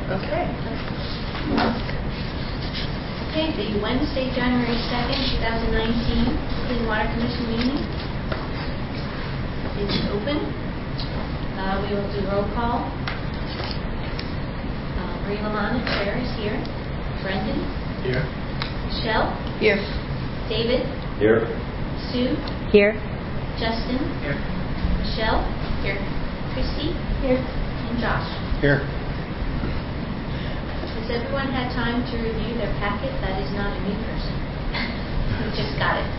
Okay. Okay, the Wednesday, January 2nd, 2019 Clean Water Commission meeting is open. We will do roll call. Marie Lamont, Chair, is here. Brendan? Here. Michelle? Here. David? Here. Sue? Here. Justin? Here. Michelle? Here. Christy? Here. And Josh? Here. Has everyone had time to review their packet? That is not a new person. We just got it.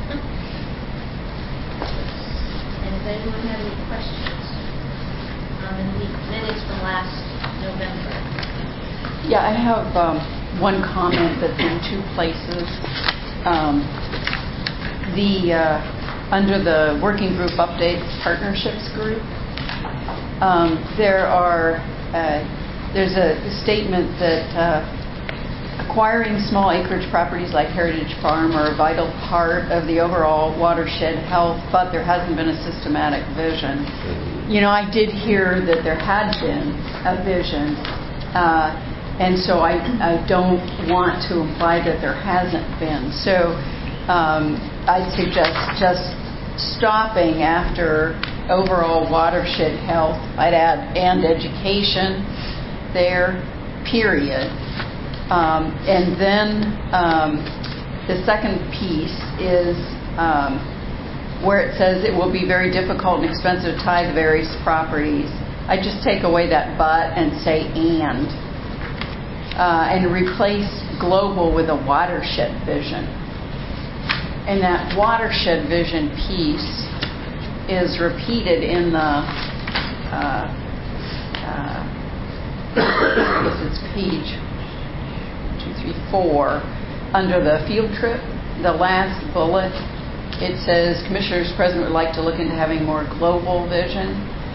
And does anyone have any questions on the minutes from last November? Yeah, I have one comment that's in two places. Under the working group updates partnerships group, there's a statement that acquiring small acreage properties like Heritage Farm are a vital part of the overall watershed health, but there hasn't been a systematic vision. You know, I did hear that there had been a vision, and so I don't want to imply that there hasn't been. So I'd suggest just stopping after overall watershed health. I'd add and education there, period. And then the second piece is where it says it will be very difficult and expensive to tie the various properties. I just take away that but and say and replace global with a watershed vision. And that watershed vision piece is repeated in the I guess it's page 2, 3, 4 under the field trip. The last bullet, it says commissioners present would like to look into having more global vision.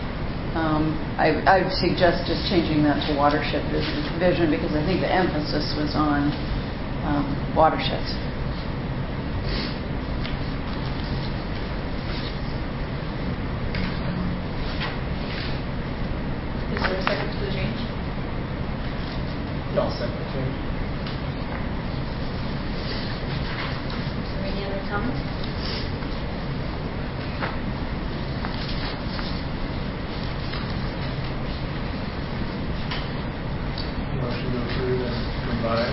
I would suggest just changing that to watershed vision because I think the emphasis was on watersheds. Is there a second to the change? Y'all second the change. Is there any other comments? Motion to approve and combine.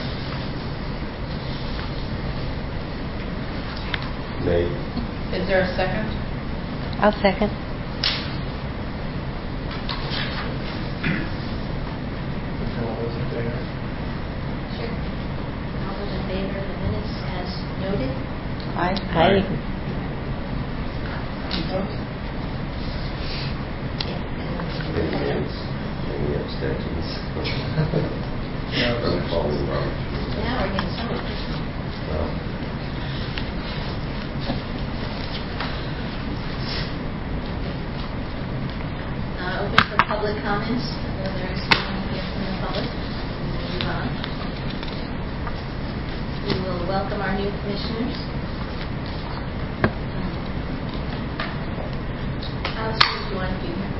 Made. Is there a second? I'll second. All those in favor? Sure. All those in favor of the minutes as noted? Aye. Any abstentions? No. Following wrong. Now we're getting somewhere. Well, Open for public comments. There is someone here from the public. We'll move on. We will welcome our new commissioners. Alice, what do you want to do here?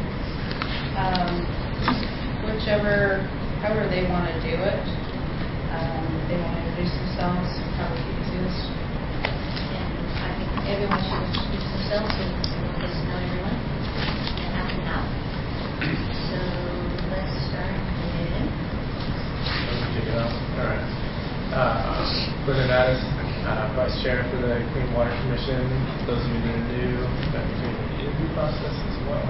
However they want to do it. They want to introduce themselves, probably the easiest. And I think everyone should introduce themselves so we can get to know everyone and have them out. So let's start with... Kick it off. All right. Brendan Addis, Vice Chair for the Clean Water Commission. Those of you that are new, that became the interview process as well.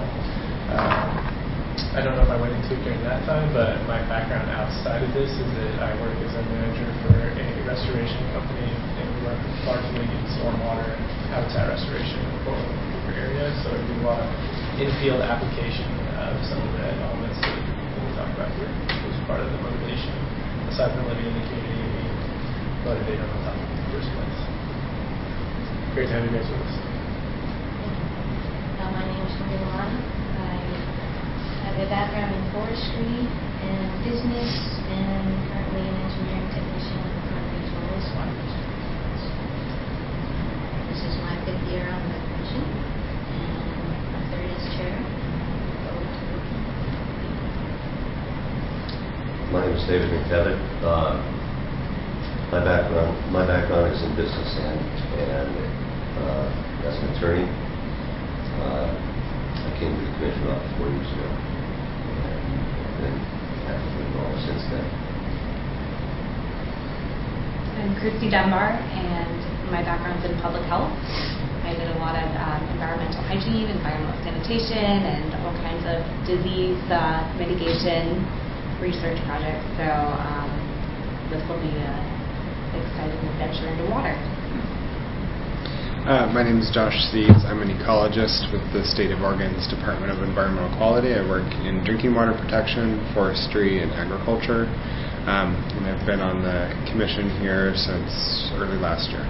I don't know if I went into it during that time, but my background outside of this is that I work as a manager for a restoration company, and we work largely in stormwater and habitat restoration in the Portland, Vancouver area. So we do a lot of in-field application of some of the elements that we talk about here, which is part of the motivation, aside from living in the community and being motivated on the topic in the first place. Great to have you guys with us. My name is Marie Lamont. I have a background in forestry and business, and currently an engineering technician for a regional wastewater district. This is my 5th year on the commission, and my 3rd as chair. My name is David McDevitt. My background is in business and as an attorney. I came to the commission about 4 years ago and been actively involved since then. I'm Christy Dunbar, and my background's in public health. I did a lot of environmental hygiene, environmental sanitation, and all kinds of disease mitigation research projects. So this will be an exciting adventure into water. My name is Josh Seeds. I'm an ecologist with the State of Oregon's Department of Environmental Quality. I work in drinking water protection, forestry, and agriculture. And I've been on the commission here since early last year.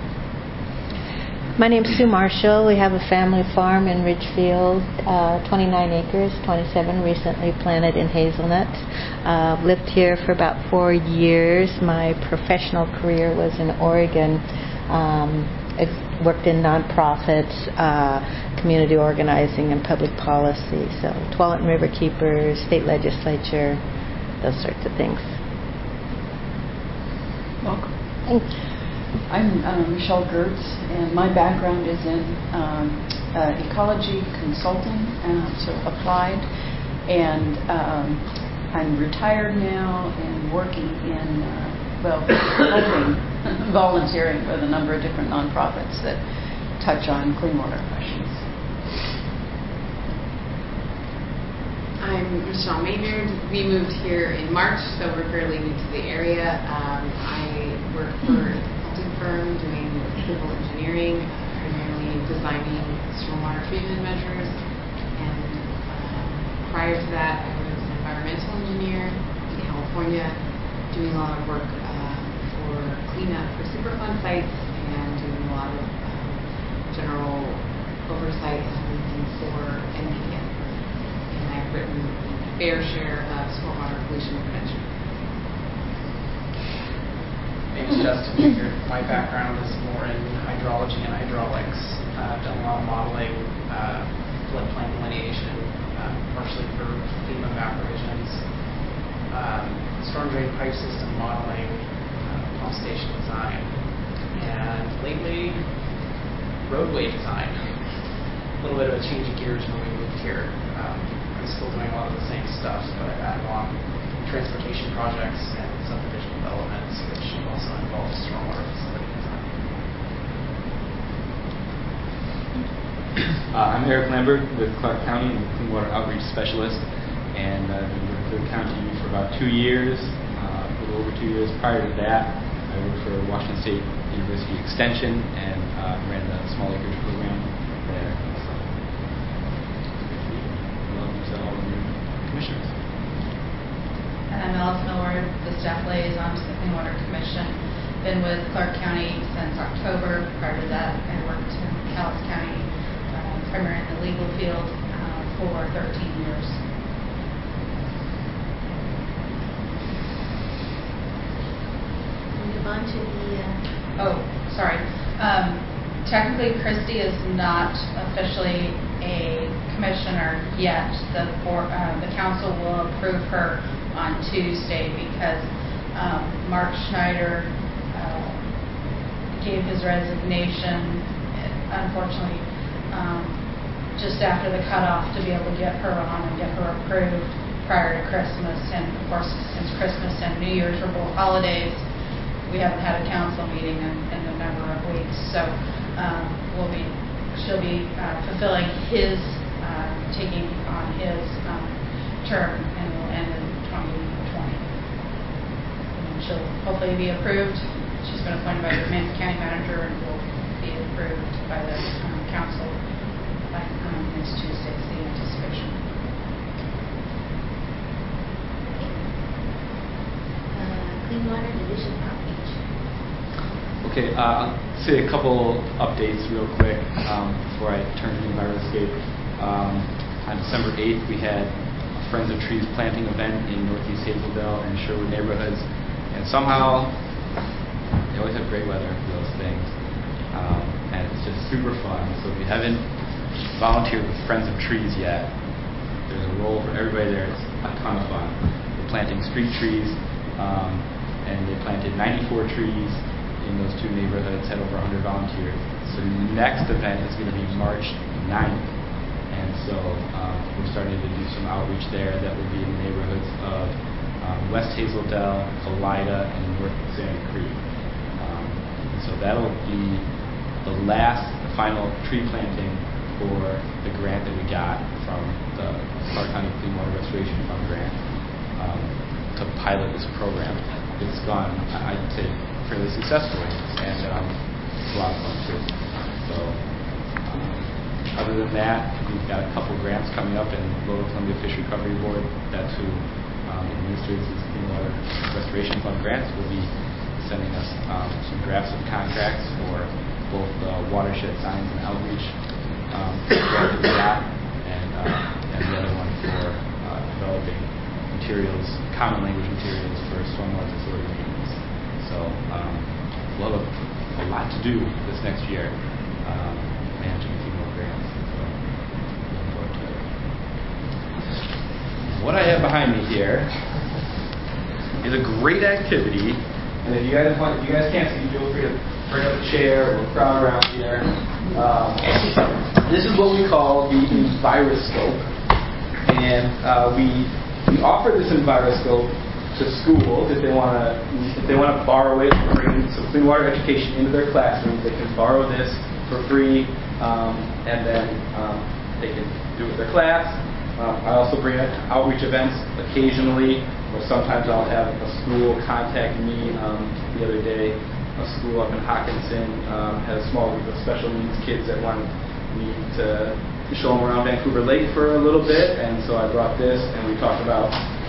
My name's Sue Marshall. We have a family farm in Ridgefield, 29 acres, 27 recently planted in hazelnut. Lived here for about 4 years. My professional career was in Oregon. Worked in nonprofits, community organizing, and public policy. So Tualatin River Keepers, state legislature, those sorts of things. Welcome. Thanks. I'm Michelle Gertz, and my background is in ecology consulting, so applied, and I'm retired now and working in, helping, volunteering with a number of different nonprofits that touch on clean water questions. I'm Michelle Maynard. We moved here in March, so we're fairly new to the area. I work for a consulting firm doing civil engineering, primarily designing stormwater treatment measures. And prior to that, I was an environmental engineer in California, doing a lot of work for cleanup for Superfund sites and doing a lot of general oversight and everything for NPDES. And I've written a fair share of stormwater pollution prevention. My name is Justin Baker. My background is more in hydrology and hydraulics. I've done a lot of modeling, floodplain delineation, partially for FEMA map revisions, storm drain pipe system modeling, pump station design, and lately roadway design. A little bit of a change of gears when we moved here. I'm still doing a lot of the same stuff, but I've added on transportation projects and subdivision developments, which also involves stormwater facility design. I'm Eric Lambert with Clark County. I'm a clean water outreach specialist, and I've been with the county for about 2 years, a little over 2 years. Prior to that, I worked for Washington State University Extension and ran the small acreage program there. So, welcome to all of you commissioners. And I'm Alice Millward, the staff liaison to the Clean Water Commission. Been with Clark County since October. Prior to that, I worked in Calhoun County, primarily in the legal field, for 13 years. Move on to the... Sorry. Technically, Christy is not officially a commissioner yet. The council will approve her on Tuesday because Mark Schneider gave his resignation, unfortunately, just after the cutoff to be able to get her on and get her approved prior to Christmas. And of course, since Christmas and New Year's were both holidays, we haven't had a council meeting in a number of weeks. So she'll be fulfilling his, taking on his term, and will end in 2020. And she'll hopefully be approved. She's been appointed by the county manager and will be approved by the council by next Tuesday, is the anticipation. Clean Water Division outreach. Okay, I'll say a couple updates real quick before I turn to the Enviroscape. On December 8th, we had a Friends of Trees planting event in Northeast Hazelville and Sherwood neighborhoods, and somehow they always have great weather for those things, and it's just super fun. So if you haven't volunteered with Friends of Trees yet, there's a role for everybody there. It's a ton of fun. They planting street trees, and they planted 94 trees in those two neighborhoods, had over 100 volunteers. So the next event is going to be March 9th. And so we're starting to do some outreach there that will be in the neighborhoods of West Hazeldale, Kalida, and North Sandy Creek. So that'll be the final tree planting for the grant that we got from the Clark County Clean Water Restoration Fund grant to pilot this program. It's gone, I'd say, fairly successfully, and it's a lot of fun too. So other than that, we've got a couple grants coming up in Lower Columbia Fish Recovery Board. That's who administers these Clean Water Restoration Fund grants. Will be sending us some drafts of contracts for both the watershed signs and outreach grant that we got, and the other one for developing materials, common language materials for stormwater facility maintenance. So we'll have a lot to do this next year, managing a few more grants. So looking forward to it. What I have behind me here is a great activity, and if you guys can't see, feel free to bring up a chair or crowd around here. This is what we call the Enviroscope, and we offer this Enviroscope to schools if they want to borrow it, bring some clean water education into their classrooms. They can borrow this for free, and then they can do it with their class. I also bring it to outreach events occasionally, or sometimes I'll have a school contact me. The other day, a school up in Hockinson had a small group of special needs kids that wanted me to show them around Vancouver Lake for a little bit, and so I brought this, and we talked about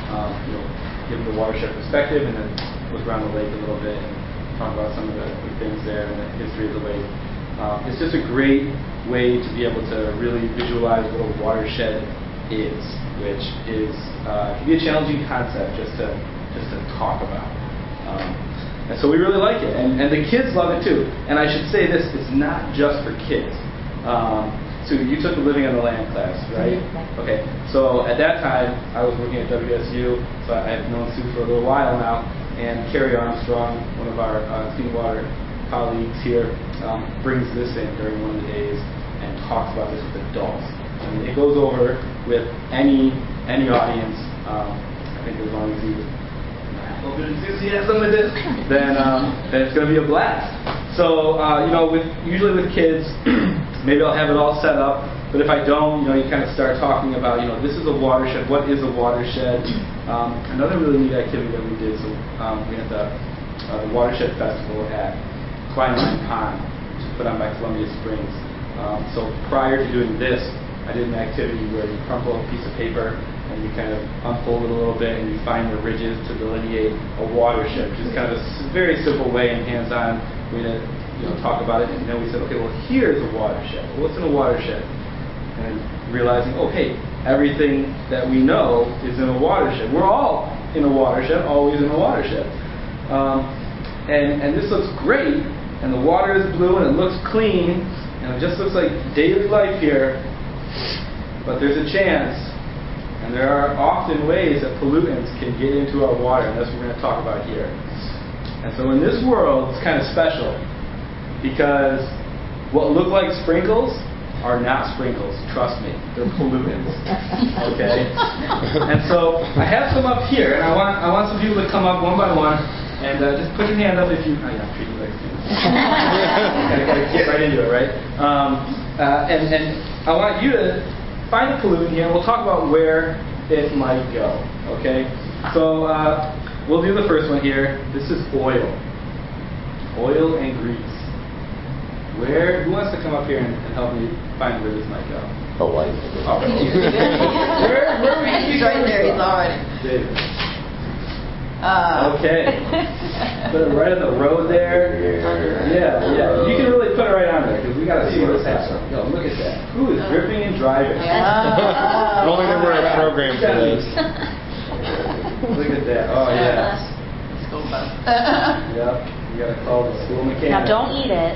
giving the watershed perspective, and then look around the lake a little bit and talk about some of the things there and the history of the lake. It's just a great way to be able to really visualize what a watershed is, which is can be a challenging concept just to talk about. And so we really like it, and the kids love it too. And I should say this: it's not just for kids. So you took the Living on the Land class, right? Okay. So at that time, I was working at WSU, so I've known Sue for a little while now. And Carrie Armstrong, one of our Clean Water colleagues here, brings this in during one of the days and talks about this with adults. And it goes over with any audience. I think as long as you have a little bit of enthusiasm with it, then it's going to be a blast. So usually with kids, maybe I'll have it all set up. But if I don't, you kind of start talking about, this is a watershed. What is a watershed? Another really neat activity that we did. So we had the Watershed Festival at Kleinline Pond, which is put on by Columbia Springs. So prior to doing this, I did an activity where you crumple a piece of paper and you kind of unfold it a little bit and you find the ridges to delineate a watershed, which is kind of a very simple way and hands-on way to talk about it. And then we said, okay, well, here's a watershed. Well, what's in a watershed? And realizing, okay, everything that we know is in a watershed. We're all in a watershed, always in a watershed. And this looks great, and the water is blue, and it looks clean, and it just looks like daily life here. But there's a chance, and there are often ways that pollutants can get into our water, and that's what we're going to talk about here. And so in this world, it's kind of special, because what look like sprinkles are not sprinkles. Trust me, they're pollutants. Okay? And so I have some up here, and I want some people to come up one by one, and just put your hand up if you... I'm treating you like students. I got to get right into it, right? And I want you to find a pollutant here, and we'll talk about where it might go. Okay? So we'll do the first one here. This is oil. Oil and grease. Who wants to come up here and help me find where this might go? Hawaii. All right. Where He's right there. He's already. David. Okay. Put it right on the road there. Yeah. You can really put it right on there because we got to see what's happening. No, look at that. Who is dripping and driving? If only there were a program for this. Look at that. Oh yeah. School bus. Yep. You got to call the school mechanic. Now don't eat it.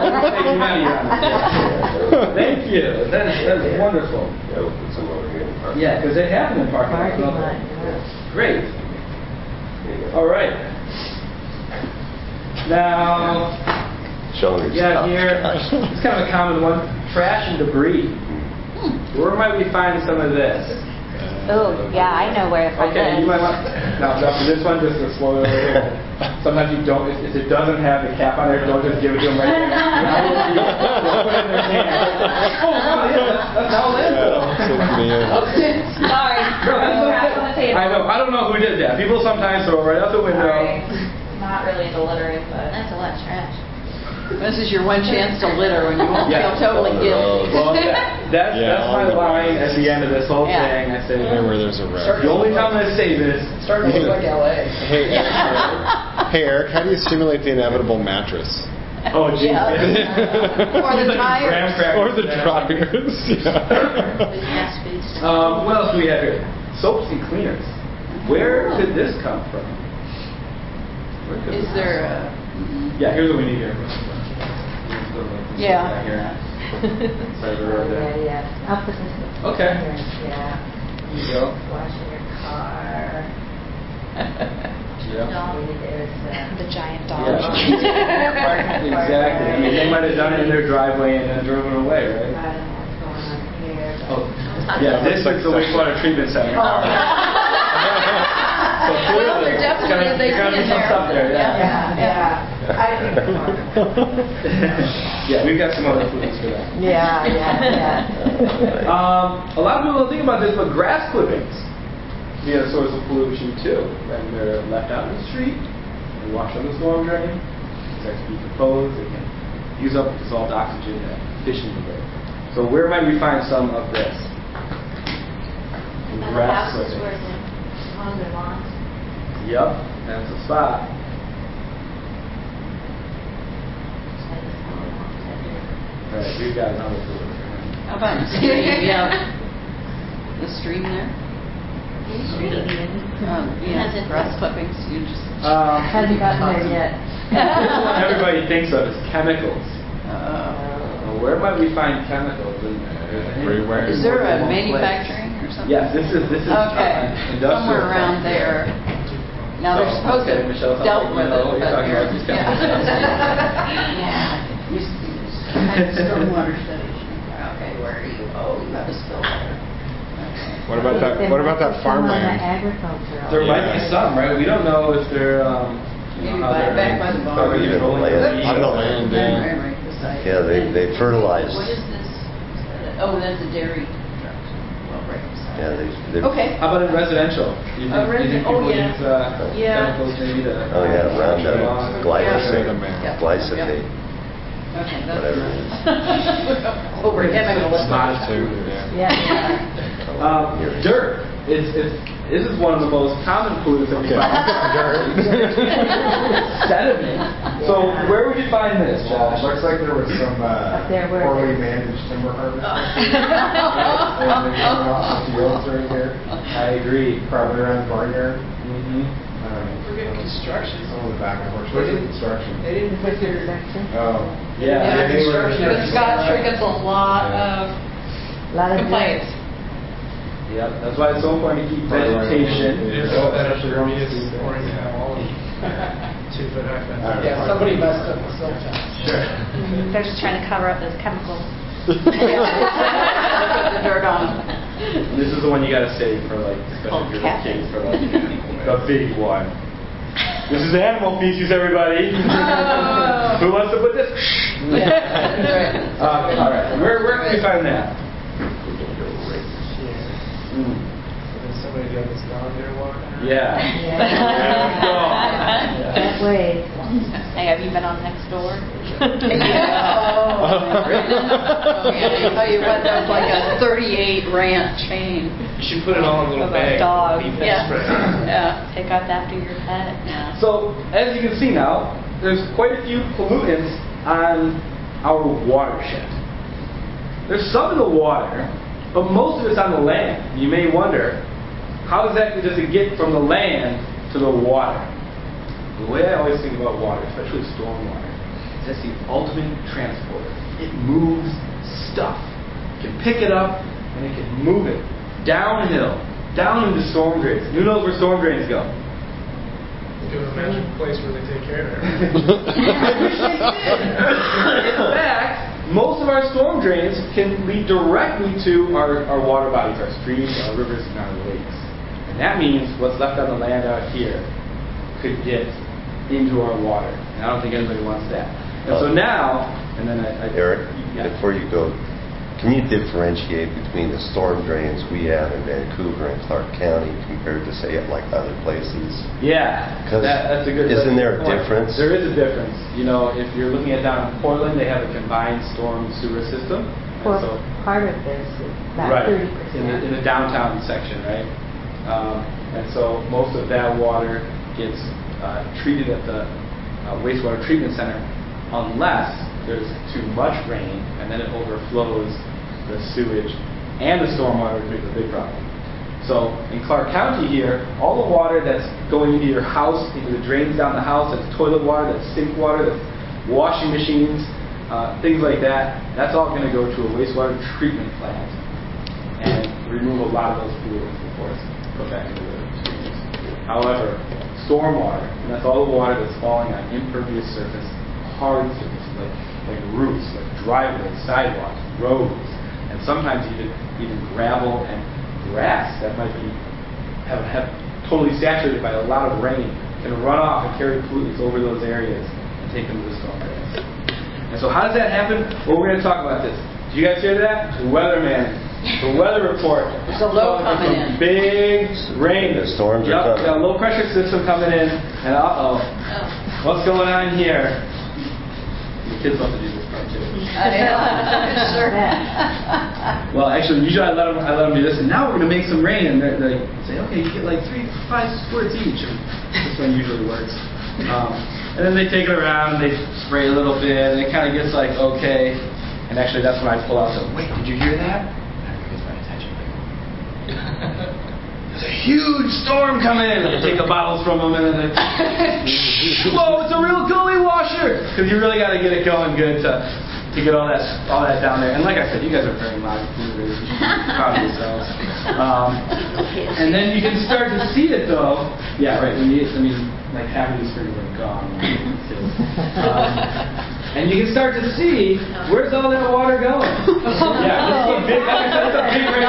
Thank you. That's wonderful. Yeah, we'll put some over here in the park. Yeah, because it happened in parking lot. Parking don't lot, they? yeah. Great. All right. Now, Shoulders yeah, up. here, it's kind of a common one, trash and debris. Where might we find some of this? Oh, yeah, I know where to find Okay, this. you might want, now for this one, just to slow it over. Sometimes you don't, if it doesn't have the cap on there, don't just give it to them right there. Now you'll see it. Just put it in their hand. Oh, wow, yeah, that's how landfill. Sorry. Crap on the table. I know, I don't know who did that. People sometimes throw it right out the window. Sorry. Not really into littering, but That's a lot of trash. This is your one chance to litter when you won't Yeah. feel totally guilty. Well, that's all my the line at the end of this whole Yeah. thing. I say, Where there's a red. the only time I say this, Starting to look like LA. Hey, hey, Eric, how do you simulate the inevitable mattress? oh, geez. Yeah. Or the tires. Or the dryers. What else do we have here? Soaps and cleaners. Where could this come from? Where could Is this there come a... from? Yeah, here's what we need here. Yeah. Back here. Side of the road there. Yeah. I'll put this. Okay. Yeah. There you go. Washing your car. Yeah. Maybe there's The giant dog. Yeah. Exactly. I mean, they might have done it in their driveway and then drove it away, right? I don't know what's going on here. But Oh, yeah. This is the wastewater treatment center. So clearly, Well, there definitely is there's gotta be in some there. stuff there. Yeah. yeah. I think it's Yeah, we've got some other clues for that. yeah. A lot of people don't think about this, but grass clippings can be a source of pollution too. When they're left out in the street, they wash on the storm drain, they decompose, they can use up dissolved oxygen that fish need to live. So where might we find some of this? Grass clippings. On the lawns. Yep, that's a spot. Right, we've got another clue. How about the stream? Yeah. The stream there? Yeah, grass clippings. You just... Hasn't gotten there yet. This one everybody thinks of is chemicals. Well, where might we find chemicals in there? Everywhere. Is there a manufacturing or something? Yes, this is Okay, industrial. somewhere around there. Now they're supposed to Okay, Michelle, have dealt with it, what you're but talking about. These chemicals. yeah. Used to be this kind of stormwater studies. Okay, where are you? Oh, you have a spill there. Okay. What about that? What about that Some on the farmland? agricultural. There might be some, right? We don't know if they're, Maybe how they're back by the barn. Even the land. On the land, yeah. Right beside. Yeah, they fertilize. What is this? Oh, that's a dairy truck. Well, right beside. Yeah, they. Okay. How about in residential? Do you think, do you think Oh, people yeah. use Yeah. chemicals maybe to... Oh yeah, Roundup, glyphosate, Yeah. glyphosate, Okay, that's whatever it is. over chemicals. Yeah. Dirt. This is one of the most common clues that we find. Sediment. So where would you find this, Josh? Looks like there was some Up there where poorly there's- managed timber harvesting. And they coming off the fields right here, I agree. probably around the barnyard. Mm-hmm. Forget construction. Some of the back and forth. Where's the construction? They didn't put their... Oh. Yeah. they were- construction. Scott Street gets a lot of A lot of complaints. Yep. That's why it's so important to keep vegetation. Especially wrong use pouring down all of 2 foot high fence. Yeah, somebody messed up the silt fence. Sure. They're just trying to cover up those chemicals. Put the dirt on them. This is the one you gotta save for like, especially if you're Called kids, for like the big one. This is animal feces, everybody. Who wants to put this? Yeah, that's right. All right. Where can we find that? There's somebody got this dog there walking around. Yeah. That way. Hey, have you been on Nextdoor? I tell you what, that was like a 38 rant chain. You should put it all in a little About bag. dogs. Leave Yeah. that spread. Yeah. Pick up after your pet. Yeah. So, as you can see now, there's quite a few pollutants on our watershed. There's some in the water, but most of it's on the land. You may wonder, how exactly does it get from the land to the water? The way I always think about water, especially stormwater, is that's the ultimate transporter. It moves stuff. You can pick it up and it can move it downhill, down into storm drains. Who knows where storm drains go? Give them a magic place where they take care of it. In fact, most of our storm drains can lead directly to our water bodies, our streams, our rivers, and our lakes. And that means what's left on the land out here could get into our water. And I don't think anybody wants that. And so now, and then Eric, yeah. before you go, can you differentiate between the storm drains we have in Vancouver and Clark County compared to, say, like other places? Yeah, that's a good. Isn't there a point. difference? There is a difference. You know, if you're looking at down in Portland, they have a combined storm sewer system. Well, so, part of this is about right, 30%. in the downtown section, right? And so most of that water gets treated at the wastewater treatment center, unless there's too much rain, and then it overflows the sewage and the stormwater creates a big problem. So in Clark County here, all the water that's going into your house, into the drains down the house, that's toilet water, that's sink water, that's washing machines, things like that, that's all going to go to a wastewater treatment plant and remove a lot of those pollutants before it's put back into the streams. However, stormwater, and that's all the water that's falling on impervious surface, hard surfaces like roofs, like driveways, sidewalks, roads, and sometimes even gravel and grass that might be have totally saturated by a lot of rain can run off and carry pollutants over those areas and take them to the storm drains. And so how does that happen? Well, we're going to talk about this. Did you guys hear that? The weatherman, the weather report. There's a low coming in. Big rain. The storms are coming. Got a low pressure system coming in, and what's going on here? The kids love to do this part too. Sure. Well, actually, usually I let them do this, and now we're going to make some rain, and they say, okay, you get like 3 to 5 squirts each. And this one usually works. And then they take it around, and they spray a little bit, and it kind of gets like okay. And actually, that's when I pull out. So, wait, did you hear that? Everybody gets my attention. There's a huge storm coming in. And I take the bottles from them, and then whoa, it's a real gully washer. Because you really got to get it going good to get all that down there. And like I said, you guys are very loud. You should be proud of yourselves. And then you can start to see it, though. Yeah, right. Like half of these fingers are gone. And you can start to see where's all that water going. Yeah, it's a big rain.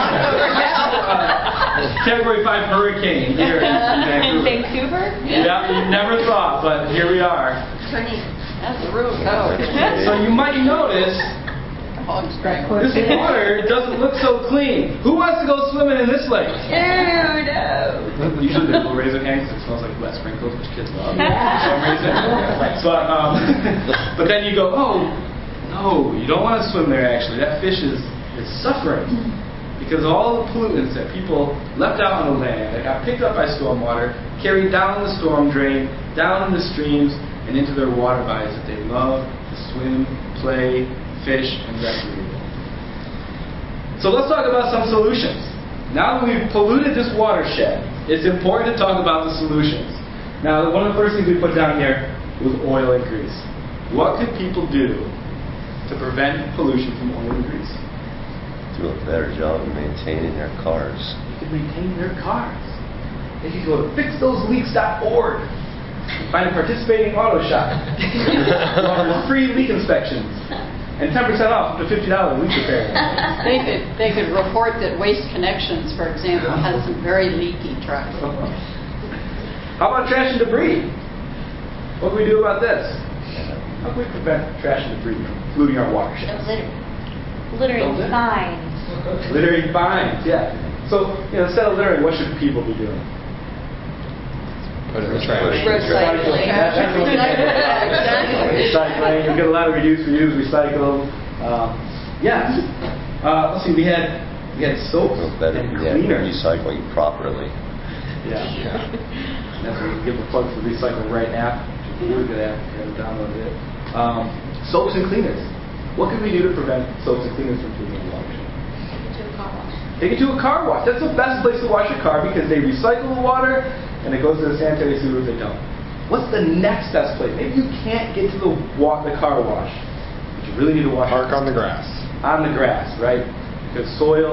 Category 5 hurricane here in Vancouver? Yeah, you never thought, but here we are. That's a real go. So you might notice this water doesn't look so clean. Who wants to go swimming in this lake? Ew, no. Usually people raise their hands because it smells like wet sprinkles, which kids love for some reason. But then you go, oh, no, you don't want to swim there actually. That fish is suffering because all the pollutants that people left out on the land that got picked up by stormwater, carried down the storm drain, down in the streams, and into their water bodies that they love to swim, play, fish, and recreate. So let's talk about some solutions. Now that we've polluted this watershed, it's important to talk about the solutions. Now, one of the first things we put down here was oil and grease. What could people do to prevent pollution from oil and grease? Do a better job of maintaining their cars. They could maintain their cars. They could go to fixthoseleaks.org and find a participating auto shop who offers free leak inspections and 10% off up to $50 leak repair. They could report that Waste Connections, for example, has some very leaky trucks. How about trash and debris? What can we do about this? How can we prevent trash and debris from polluting our watershed? Littering fines. Littering fines, yeah. So, instead of littering, what should people be doing? Put it in the trash. Recycling. Recycling. We get a lot of reduce, reuse, recycle. Let's see. We had soap and cleaners. Recycling properly. Yeah. That's where we give a plug for the Recycle Right app, which is a really good app. You haven't downloaded it. Soaps and cleaners. What can we do to prevent soaps and cleaners from polluting the watershed? Take it to a car wash. That's the best place to wash your car because they recycle the water and it goes to the sanitary sewer if they don't. What's the next best place? Maybe you can't get to the car wash, but you really need to wash. Park on the grass. On the grass, right? Because soil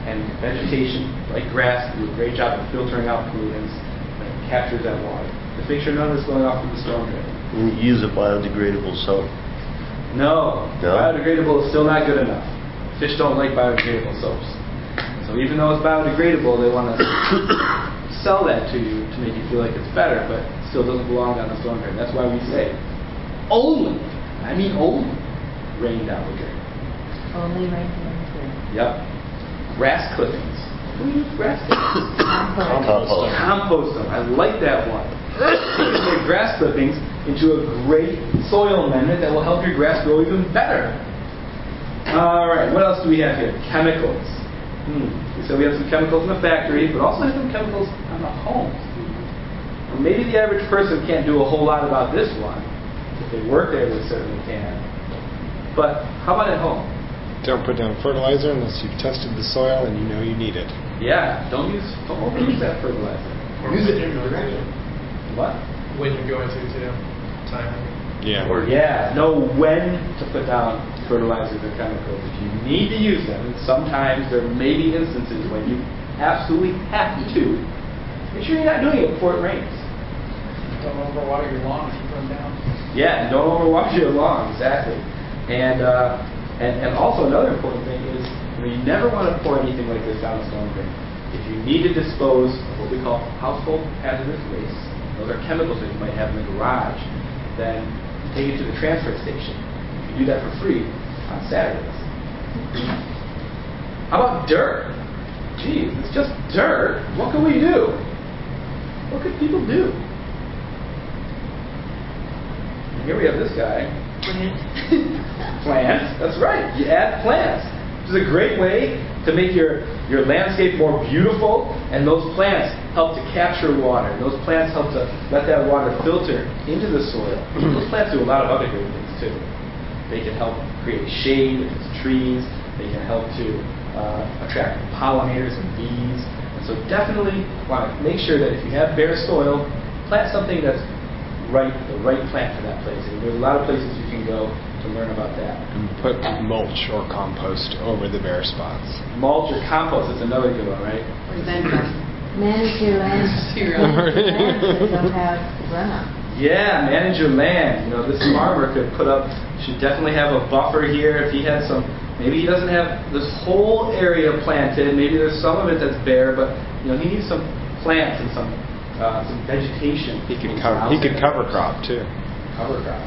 And vegetation, like grass, do a great job of filtering out pollutants and it captures that water. Just make sure none of it's going off through the storm drain. And you use a biodegradable soap. No, biodegradable is still not good enough. Fish don't like biodegradable soaps. So even though it's biodegradable, they want to sell that to you to make you feel like it's better, but it still doesn't belong down the storm drain. That's why we say only, I mean only, rain down the drain. Only rain down the drain. Yep. Grass clippings. Who uses grass clippings? Compost them. I like that one. Make grass clippings into a great soil amendment that will help your grass grow even better. All right, what else do we have here? Chemicals. We said we have some chemicals in the factory, but also have some chemicals on the homes. Well, maybe the average person can't do a whole lot about this one. If they work there, they certainly can. But how about at home? Don't put down fertilizer unless you've tested the soil and you know you need it. Yeah, don't overuse that fertilizer. Use it in direction. What? When you're going to too. Timing. Yeah. Know when to put down fertilizers or chemicals. If you need to use them, and sometimes there may be instances when you absolutely have to, make sure you're not doing it before it rains. Don't overwater your lawn if you put them down. Yeah, and don't overwater your lawn, exactly. And also another important thing is you never want to pour anything like this down a storm drain. If you need to dispose of what we call household hazardous waste, those are chemicals that you might have in the garage, then take it to the transfer station. You do that for free on Saturdays. How about dirt? Geez, it's just dirt. What can we do? What could people do? And here we have this guy. Plants. That's right. You add plants. Which is a great way to make your landscape more beautiful, and those plants help to capture water. And those plants help to let that water filter into the soil. Those plants do a lot of other great things too. They can help create shade if it's trees. They can help to attract pollinators and bees. And so definitely want to make sure that if you have bare soil, plant something that's the right plant for that place. And there's a lot of places you can go to learn about that. And put mulch or compost over the bare spots. Mulch or compost is another good one, right? Manage your land. Land so don't have runoff. Yeah, manage your land. This farmer should definitely have a buffer here. If he has maybe he doesn't have this whole area planted. Maybe there's some of it that's bare, but he needs some plants and some vegetation. He could cover crop too. Cover crop.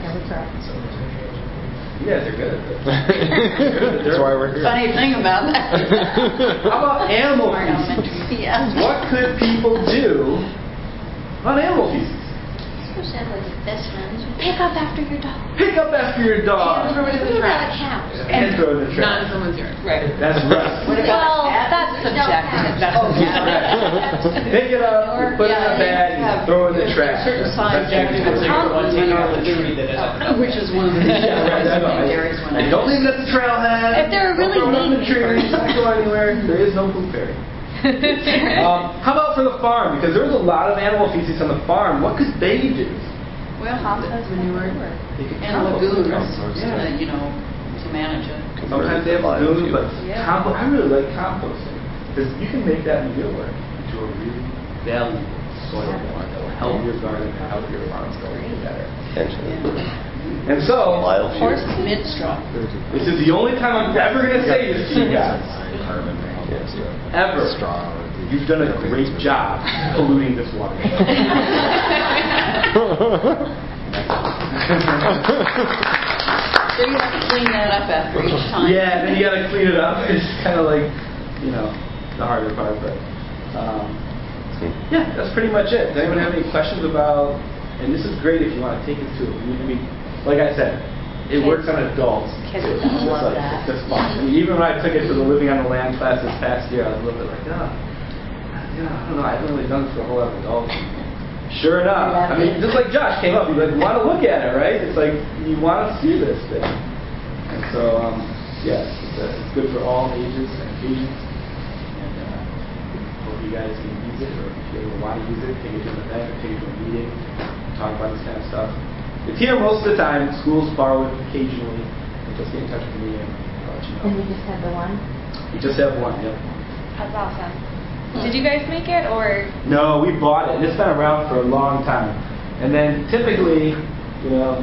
You guys are good at this. That's why we're here. Funny thing about that. How about animal feces? Yeah. What could people do on animal feces? Especially like the best friends. Pick up after your dog. Pick up after your dog. And throw it in the trash. And throw it in the trash. Not in someone's yard. Right. That's right. What about Well, that's subjective. Pick it up, you put it in a bag, and throw it in the trash. Certain signs. Which is one of the Gary's one. And don't leave it at the trailhead. If they're really don't throw it in the mean tree. Don't go anywhere. There is no poop fairy. How about for the farm? Because there's a lot of animal feces on the farm. What could they do? Well, compost manure They could and compost. lagoons, to manage it. Sometimes they have lagoons, but I really like composting because you can make that manure into a really valuable soil form that will help your garden and help your farm grow better. And so, Horse mid straw. this is the only time I'm ever going to say this to you guys. Ever. You've done a great job polluting this water. So you have to clean that up after each time. Yeah, then you got to clean it up. It's kind of like, the harder part. But yeah, that's pretty much it. Does anyone have any questions about? And this is great if you want to take it to. Like I said, it works on adults. Kids too. love It's that. just fun. I mean, even when I took it to the Living on the Land class this past year, I was a little bit like, I don't know. I haven't really done this for a whole lot of adults. Sure enough, I mean, just like Josh came up, he's like, you want to look at it, right? It's like you want to see this thing. And so, it's good for all ages and occasions. And hope you guys can use it, or if you ever want to use it, take it to an event, or take it to a meeting, talk about this kind of stuff. It's here most of the time. Schools borrow it occasionally. Just get in touch with me and I'll let you know. And we just have the one? We just have one, yep. That's awesome. Did you guys make it, or? No, we bought it, and it's been around for a long time. And then typically, you know,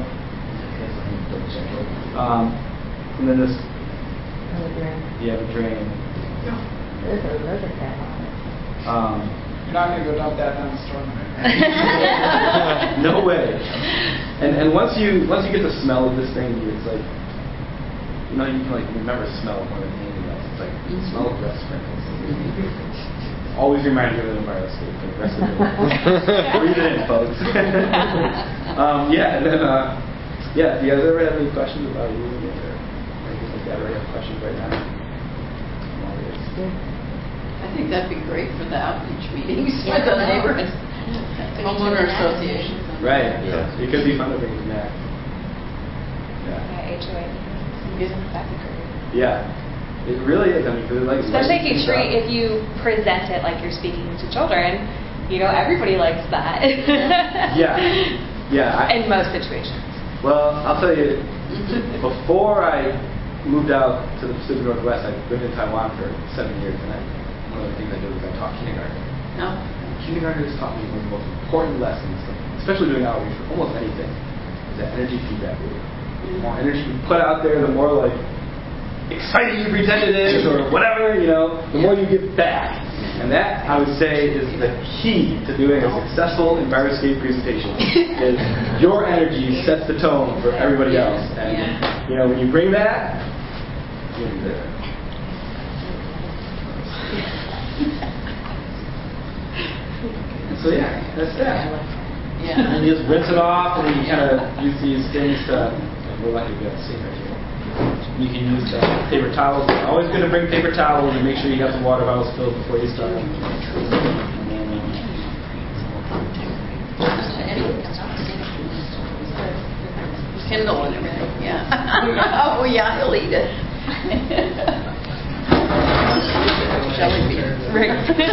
and then this, yeah, the drain. There's a tap on it. You're not going to go dump that down the storm drain. No way. And once you get the smell of this thing, it's like, you know, you can like remember the smell of one of the anything else. It's like the smell of breath sprinkles. Always remind you of the environment for the rest of the day. Breathe it in, folks. Yeah, and then yeah. Do you guys ever have any questions about using it or anything like that? Or have questions right now? I think that'd be great for the outreach meetings with the neighborhood homeowner associations. Right. Yeah. It could be fun to bring them back. Yeah. Yeah, HOA. That'd be great. Yeah. It really is. I mean, cause like Especially if you present it like you're speaking to children, you know, everybody likes that. Yeah. Yeah. In most situations. Well, I'll tell you, before I moved out to the Pacific Northwest, I lived in Taiwan for 7 years, and one of the things I did was I taught kindergarten. No. Kindergartners taught me one of the most important lessons, especially doing outreach for almost anything, is that energy feedback loop. The more energy you put out there, the more like exciting you pretend it is, or whatever, you know, the more you give back. And that, I would say, is the key to doing a successful Enviroscape presentation. Is your energy sets the tone for everybody else. And, you know, when you bring that, you'll be there. And so, yeah, that's that. Yeah. And you just rinse it off, and then you kind of use these things to, we're lucky to be able to see right here. You can use paper towels. Always good to bring paper towels and make sure you have some water bottles filled before you start. Kindle and everything. Yeah. Oh yeah, he'll eat it. Jelly bean. Right.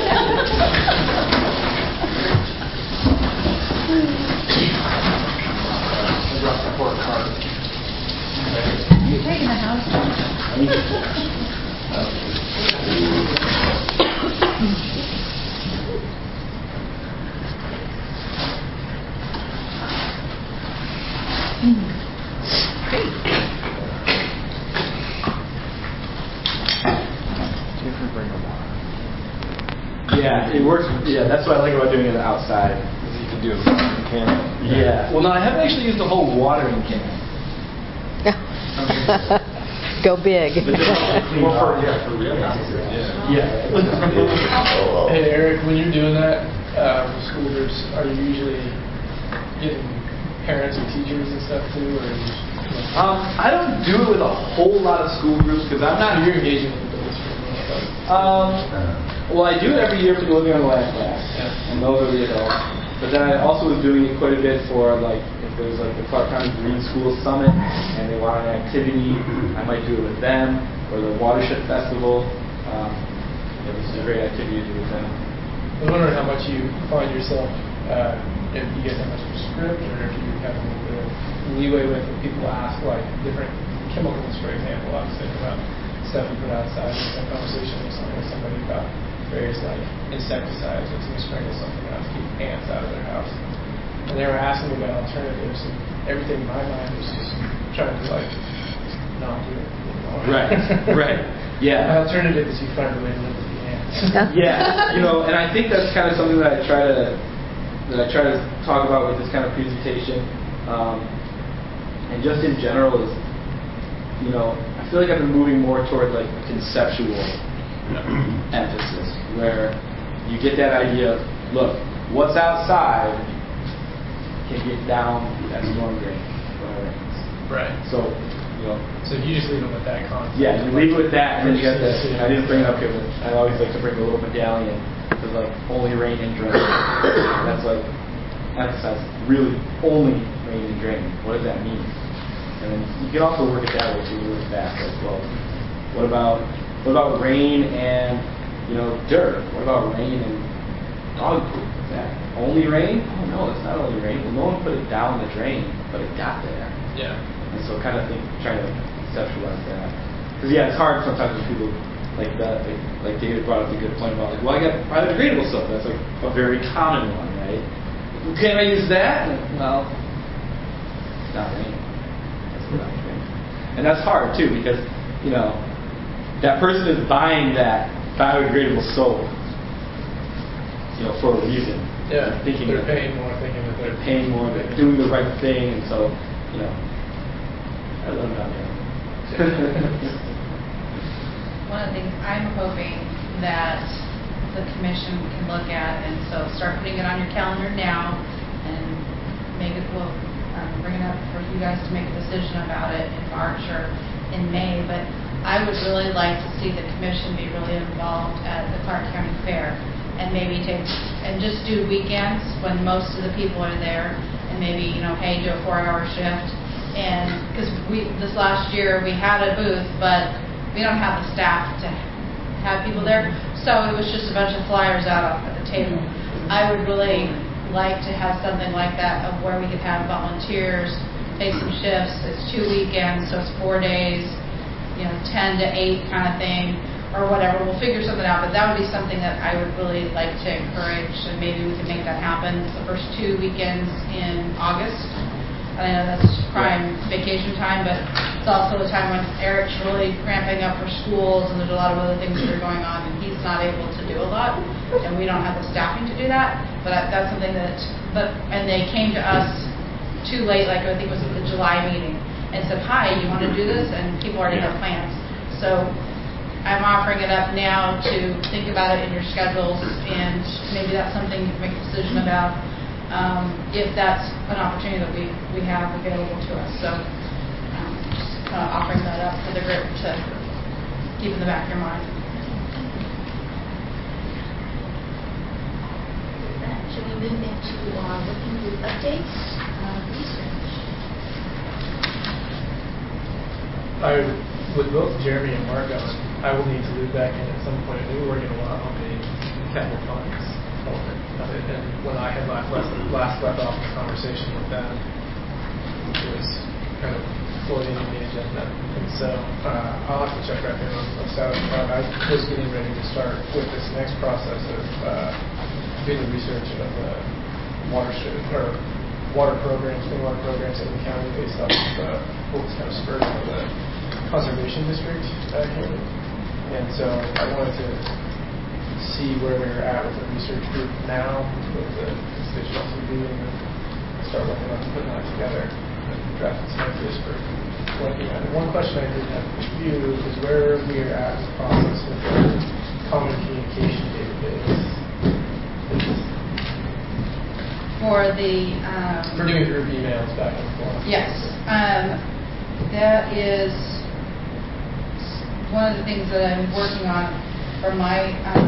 I brought the pork card. You're taking the house down. Yeah, it works. Yeah, that's what I like about doing it outside. You can do it with a can. Yeah. Well, no, I haven't actually used a whole watering can. Go big. Well, for real. Yeah. Hey, Eric, when you're doing that with school groups, are you usually getting parents or teachers and stuff too, or? Are you I don't do it with a whole lot of school groups because I'm not. So you're engaging with the district. Well, I do it every year for the Living on the Land class, and those are the adults. But then I also was doing it quite a bit for like if there's like the Clark County Green School Summit and they want an activity, I might do it with them, or the Watershed Festival. This is a great activity to do with them. I was wondering how much you find yourself, if you guys have much of a script, or if you have a little bit of leeway with when people ask like different chemicals, for example. I was thinking about stuff you put outside. In a conversation with somebody about various like insecticides or to sprinkle something out to keep ants out of their house. And they were asking about alternatives, and everything in my mind was just trying to like not do it anymore. Right. Yeah. My alternative is you find a way to live with the ants. Yeah. And I think that's kind of something that I try to talk about with this kind of presentation, and just in general is, I feel like I've been moving more toward like a conceptual emphasis, where you get that idea of, look, what's outside can get down that storm drain when it rains. Right. So, So you just leave it with that concept. Yeah, you leave it with that, and then you got that. I didn't bring it up here, but I always like to bring a little medallion to like only rain and drain. That's like emphasize really only rain and drain. What does that mean? And then you can also work it that way too, really fast. Like, well, what about rain and dirt? What about rain and dog poop? Is that only rain? Oh no, it's not only rain. Well, no one put it down the drain, but it got there. Yeah. And so kind of trying to conceptualize that. Because it's hard sometimes when people like David brought up a good point about I got biodegradable soap. That's like a very common one, right? Can I use that? Well, it's not raining. That's what I'm doing. And that's hard too because that person is buying that biodegradable soap, for a reason. Yeah, thinking they're paying more, thinking that they're paying more, they're doing the right thing, and so I love that. One of the things I'm hoping that the commission can look at, and so start putting it on your calendar now, and bring it up for you guys to make a decision about it in March or in May. But I would really like to see the commission be really involved at the Clark County Fair, and maybe just do weekends when most of the people are there, and maybe hey, do a 4-hour shift. And because this last year we had a booth, but we don't have the staff to have people there, so it was just a bunch of flyers out at the table. I would really like to have something like that, of where we could have volunteers take some shifts. It's 2 weekends, so it's 4 days, 10 to 8 kind of thing, or whatever. We'll figure something out, but that would be something that I would really like to encourage, and maybe we can make that happen the first 2 weekends in August. I know that's prime vacation time, but it's also the time when Eric's really ramping up for schools, and there's a lot of other things that are going on, and he's not able to do a lot, and we don't have the staffing to do that. But that's something and they came to us too late, I think it was at the July meeting, and said, hi, you want to do this? And people already have plans. So I'm offering it up now to think about it in your schedules, and maybe that's something you can make a decision about. If that's an opportunity that we have available to us. So just kind of offering that up for the group to keep in the back of your mind. With that, should we move into our working group updates? Research. With both Jeremy and Mark on, I will need to loop back in at some point. We were working a lot on the capital funds element of it, and when I had last left off the conversation with them, it was kind of floating in the agenda, and so I'll have to check back in on the status of that. I was getting ready to start with this next process of doing the research of the watershed or water programs, clean water programs in the county based off of what was kind of spurred by the conservation district here, and so I wanted to see where we were at with the research group now with the constituents and then start looking up and putting that together and drafting some ideas for looking at it. One question I did have for you is where we are at in the process with the common communication database. For doing group emails back and forth. Yes. That is one of the things that I'm working on for my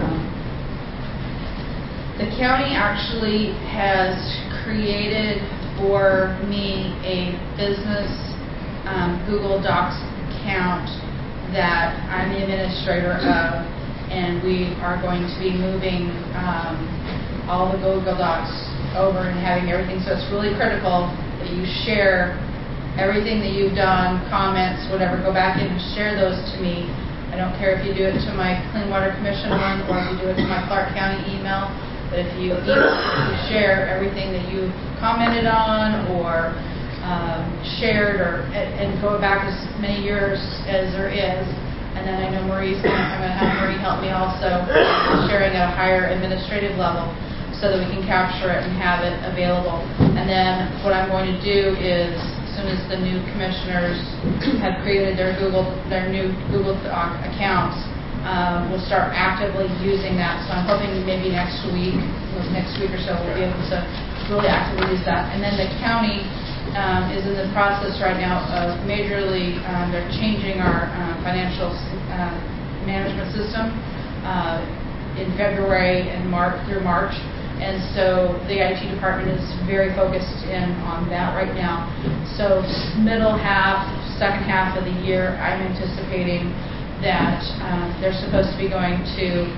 the county actually has created for me a business Google Docs account that I'm the administrator of, and we are going to be moving all the Google Docs over and having everything. So it's really critical that you share everything that you've done, comments, whatever. Go back in and share those to me. I don't care if you do it to my Clean Water Commission one or if you do it to my Clark County email, but if you share everything that you've commented on or shared and go back as many years as there is. And then I know I'm going to have Marie help me also sharing at a higher administrative level so that we can capture it and have it available. And then what I'm going to do is, as soon as the new commissioners have created their new Google Doc accounts, we'll start actively using that. So I'm hoping maybe next week or so we'll be able to really actively use that. And then the county is in the process right now of majorly, they're changing our financial management system in February and through March. And so the IT department is very focused in on that right now. So second half of the year, I'm anticipating that they're supposed to be going to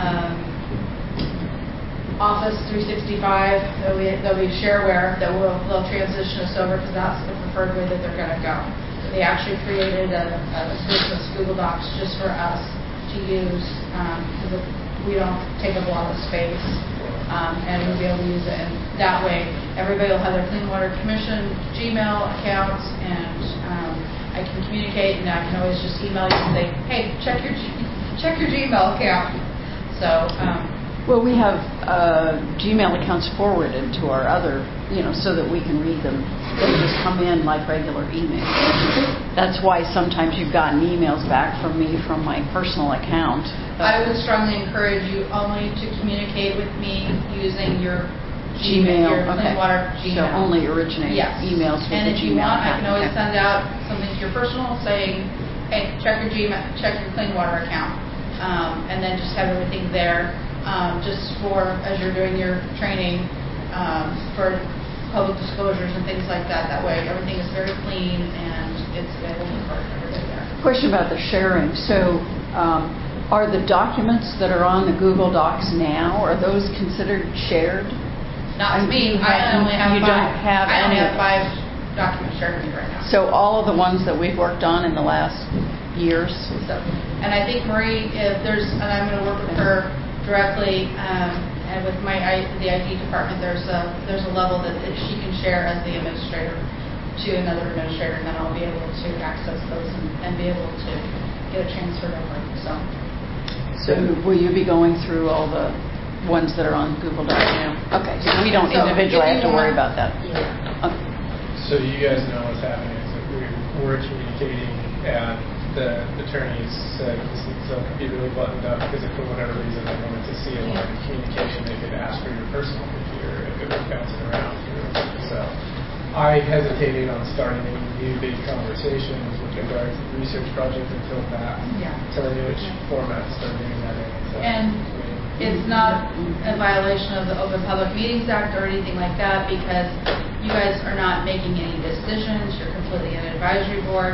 Office 365. There'll be shareware that they'll transition us over because that's the preferred way that they're going to go. They actually created a business Google Docs just for us to use, because we don't take up a lot of space, and we'll be able to use it. And that way, everybody will have their Clean Water Commission Gmail accounts, and I can communicate, and I can always just email you and say, hey, check your Gmail account. So. Well, we have Gmail accounts forwarded to our other, so that we can read them. They just come in like regular emails. That's why sometimes you've gotten emails back from me from my personal account. I would strongly encourage you only to communicate with me using your Gmail. Your Clean Water Gmail. So only originate emails with and the Gmail. And if you want, I account. can always send out something to your personal saying, hey, check your Clean Water account, and then just have everything there. Just for as you're doing your training for public disclosures and things like that. That way, everything is very clean and it's available for everybody there. Question about the sharing. So, are the documents that are on the Google Docs now, are those considered shared? Not me. I only have you 5. Don't have I only any have 5 documents shared with me right now. So all of the ones that we've worked on in the last years. So, and I think Marie, and I'm going to work with her directly, and with the IT department, there's a level that she can share as the administrator to another administrator, and then I'll be able to access those and be able to get it transferred over. So will you be going through all the ones that are on Google Docs now? Okay, so we don't individually have to worry about that. Yeah. Okay. So you guys know what's happening is that we're communicating, and the attorneys said this needs to be really buttoned up because if for whatever reason they wanted to see a line of communication, they could ask for your personal computer if it was bouncing around through. So I hesitated on starting any new big conversations with regards to the research project until I knew which format to start doing that in. So, and it's not a violation of the Open Public Meetings Act or anything like that, because you guys are not making any decisions. You're completely an advisory board.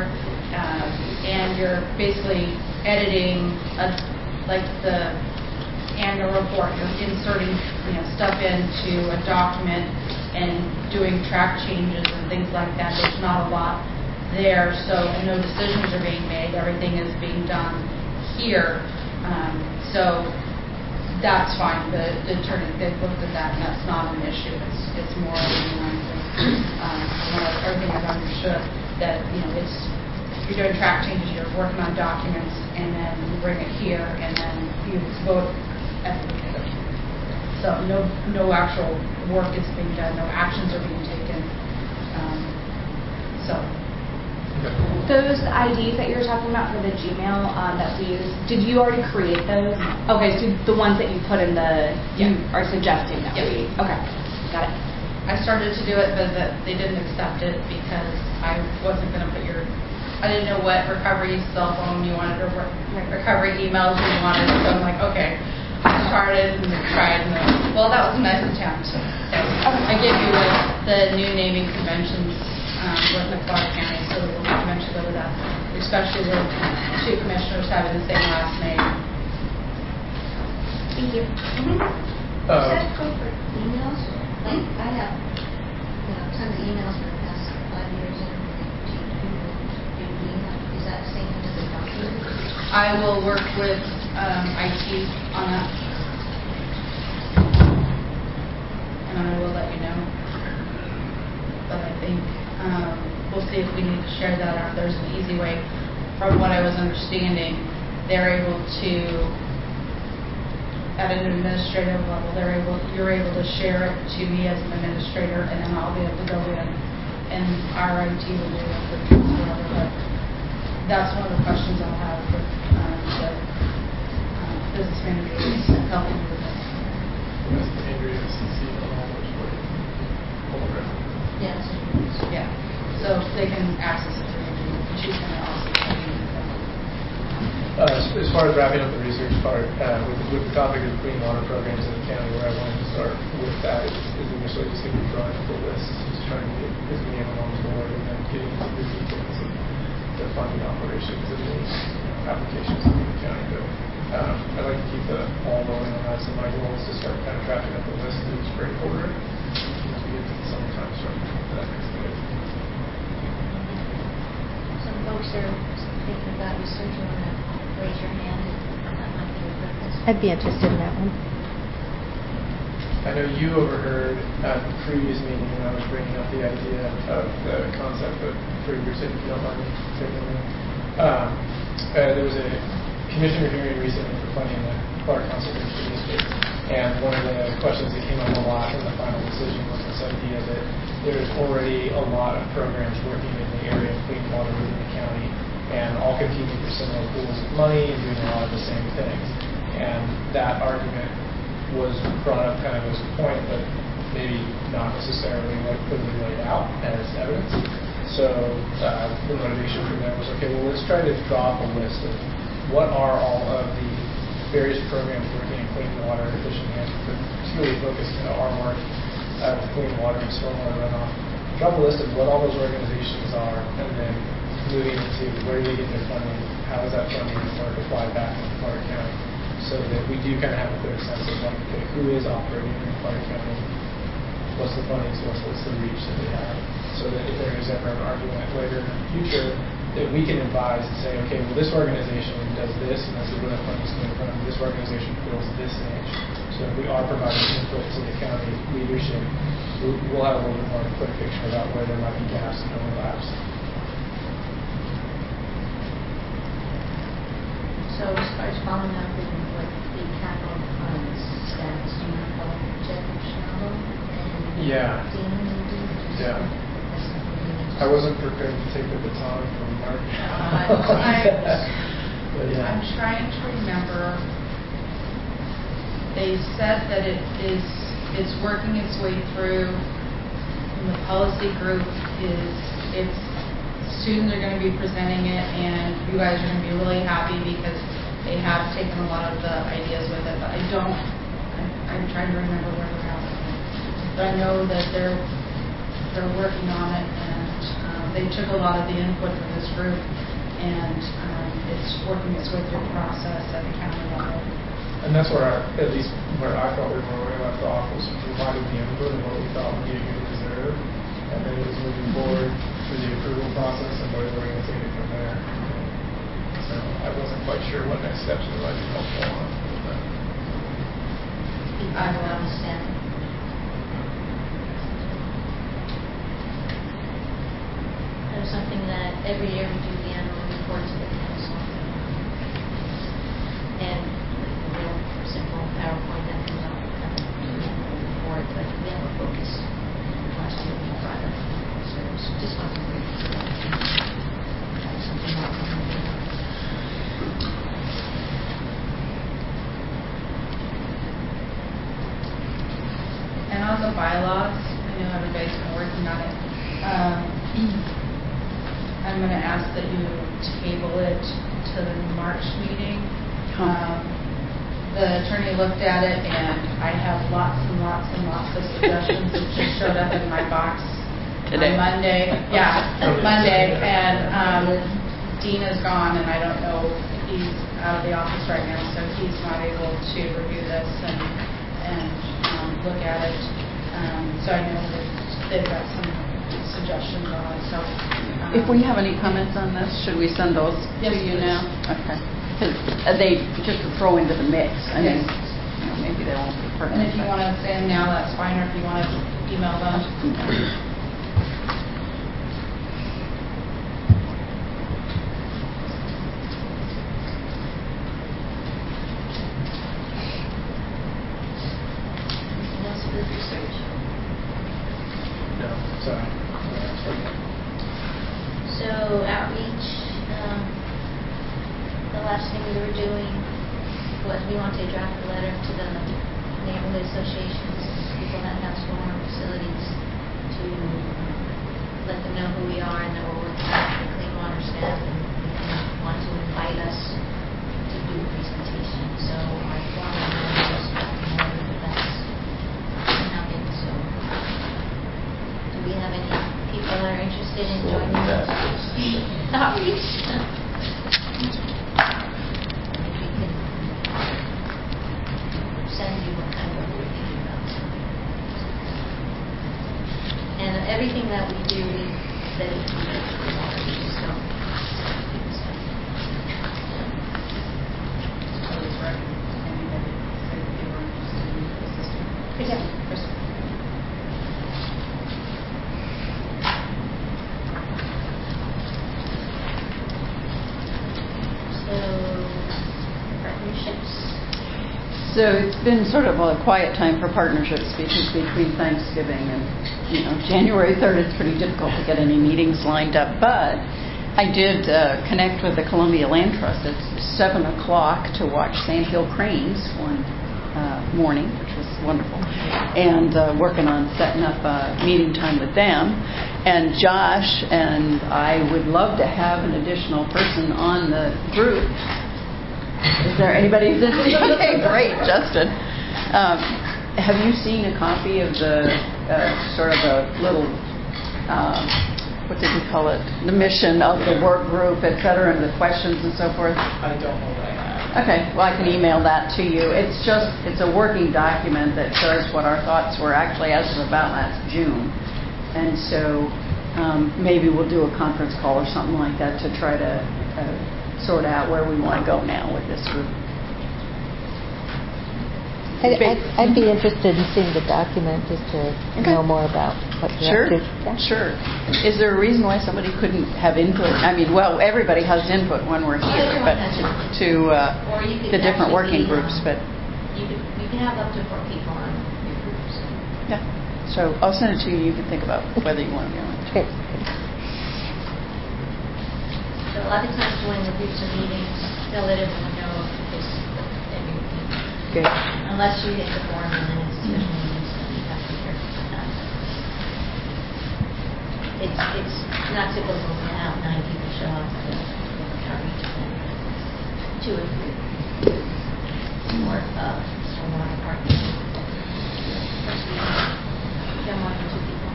And you're basically editing like the annual report. You're inserting stuff into a document and doing track changes and things like that. There's not a lot there, and no decisions are being made. Everything is being done here. So that's fine. The attorney, they've looked at that, and that's not an issue. It's more along the lines of everything I've understood that you're doing track changes, you're working on documents, and then you bring it here, and then you vote at the meeting. So no actual work is being done, no actions are being taken. Those IDs that you were talking about for the Gmail that we use, did you already create those? Okay, so the ones that you put in you are suggesting that we... Okay, got it. I started to do it, but they didn't accept it because I wasn't going to put I didn't know what recovery cell phone you wanted or recovery emails you wanted. So I'm like, okay. I started and tried, and that was a nice attempt. So I gave you the new naming conventions with the Clark County, so we'll eventually go to that, especially with 2 commissioners having the same last name. Thank you. Does that go for emails? Like I have tons of emails for the past 5 years and is that the same as the document? I will work with IT on that, and I will let you know. But I think we'll see if we need to share that or if there's an easy way. From what I was understanding, they're able to, at an administrative level, you're able to share it to me as an administrator, and then I'll be able to go in, and our IT will be able to do whatever. But that's one of the questions I'll have with the business managers helping me with this. Andrea, CC, Yes. Yeah. So they can access it through me. She's going to also tell me. As far as wrapping up the research part, with the topic of clean water programs in the county, where I wanted to start with that is initially just going to be drawing up the list, just trying to get as many of them on board, and then getting into the details of the funding operations and the applications that the county do. I'd like to keep the ball rolling on that, so my goal is to start kind of drafting up the list in each break order as we get to the summertime, start that next day. Some folks are thinking about research. You want to raise your hand and I'd be interested in that one. I know you overheard at the previous meeting when I was bringing up the idea of the concept of free research, if you don't mind me taking it. There was a commissioner hearing recently for funding the Clark Conservation District, and one of the questions that came up a lot in the final decision was this idea that there's already a lot of programs working in the area of clean water within the county, and all competing for similar pools of money and doing a lot of the same things. And that argument was brought up kind of as a point, but maybe not necessarily like clearly laid out as evidence. So the motivation for that was, okay, well, let's try to draw up a list of what are all of the various programs working in clean water and efficient management, but particularly focused on our work with clean water and stormwater runoff. Drop a list of what all those organizations are, and then moving into where do they get their funding, how does that funding work applied back in Clark County, so that we do kind of have a clear sense of like, okay, who is operating in Clark County, what's the funding source, what's the reach that we have, so that if there is ever an argument later in the future, that we can advise and say, okay, well, this organization does this, and this is where the funding's coming from, this organization fills this niche. So if we are providing input to the county leadership, we'll have a little bit more of a clear picture about where there might be gaps and overlaps. So as far as following up with what the capital funds status, do you want to call Jeff Schnabel and Yeah. Dean maybe? Yeah. That's something we need to I wasn't prepared to take the baton from Mark. I'm trying to remember. They said that it's working its way through, and the policy group it's soon they're going to be presenting it, and you guys are going to be really happy because they have taken a lot of the ideas with it. But I'm trying to remember where they're at with it. But I know that they're working on it, and they took a lot of the input from this group, and it's working its way through the process at the county level. And that's where, at least where I felt we were left off, was providing the input of what we thought would be a good reserve, and then it was moving forward through the approval process and where we're going to take it from there. So I wasn't quite sure what next steps we might be helpful on. But I don't understand. There's something that every year we do the annual report to the council. And a real simple PowerPoint that comes out of the annual report, but we have a focus. Last year we brought up reserves. Just want to bring it to that. That's something that we can do. And on the bylaws, I know everybody's been working on it. I'm going to ask that you table it to the March meeting. The attorney looked at it, and I have lots and lots and lots of suggestions that just showed up in my box Today. on Monday. Yeah, Monday. And Dean is gone, and I don't know if he's out of the office right now, so he's not able to review this and look at it. So I know that they've got some suggestions on it. So If we have any comments on this, should we send those Yes, to you please. now? Okay. 'Cause they just throw into the mix. I mean, Yes. maybe they won't be And pertinent. if you want to say them now, that's fine, or if you want to email them. Anything else with research? no, sorry. So outreach, the last thing we were doing was we wanted to draft a letter to the neighborhood associations, people that have stormwater facilities, to let them know who we are and that we're working with the clean water staff and want to invite us to do a presentation. So our former members have more with us coming. So do we have any people that are interested in joining us? Outreach? If we could send you what kind of work we're thinking about. And everything that we do is dedicated to the water. We just don't. I was recommending that So it's been sort of a quiet time for partnerships because between Thanksgiving and January 3rd, it's pretty difficult to get any meetings lined up. But I did connect with the Columbia Land Trust at 7 o'clock to watch sandhill cranes one morning, which was wonderful, and working on setting up a meeting time with them. And Josh and I would love to have an additional person on the group. Is there anybody who's interested? Okay, great, Justin. Have you seen a copy of the sort of a little, what did we call it? The mission of the work group, et cetera, and the questions and so forth? I don't know that I have. Okay, well, I can email that to you. It's a working document that shows what our thoughts were actually as of about last June. And so maybe we'll do a conference call or something like that to try to sort out where we want to go now with this group. I'd be interested in seeing the document just to know more about what you're up to. Yeah. Sure. Is there a reason why somebody couldn't have input? I mean, well, everybody has input when we're here, but to the different working groups. But you can have up to 4 people on your groups. Yeah. So I'll send it to you. You can think about whether you want to be on it. Okay. So a lot of times when the groups are meeting, they'll let everyone know this everything. Good. Unless you hit the form and then it's special meetings, then you have to be careful with that. It's not typical to have 9 people show up to the outreach event. 2 or 3. More stormwater partnership. Especially if you have more than 2 people.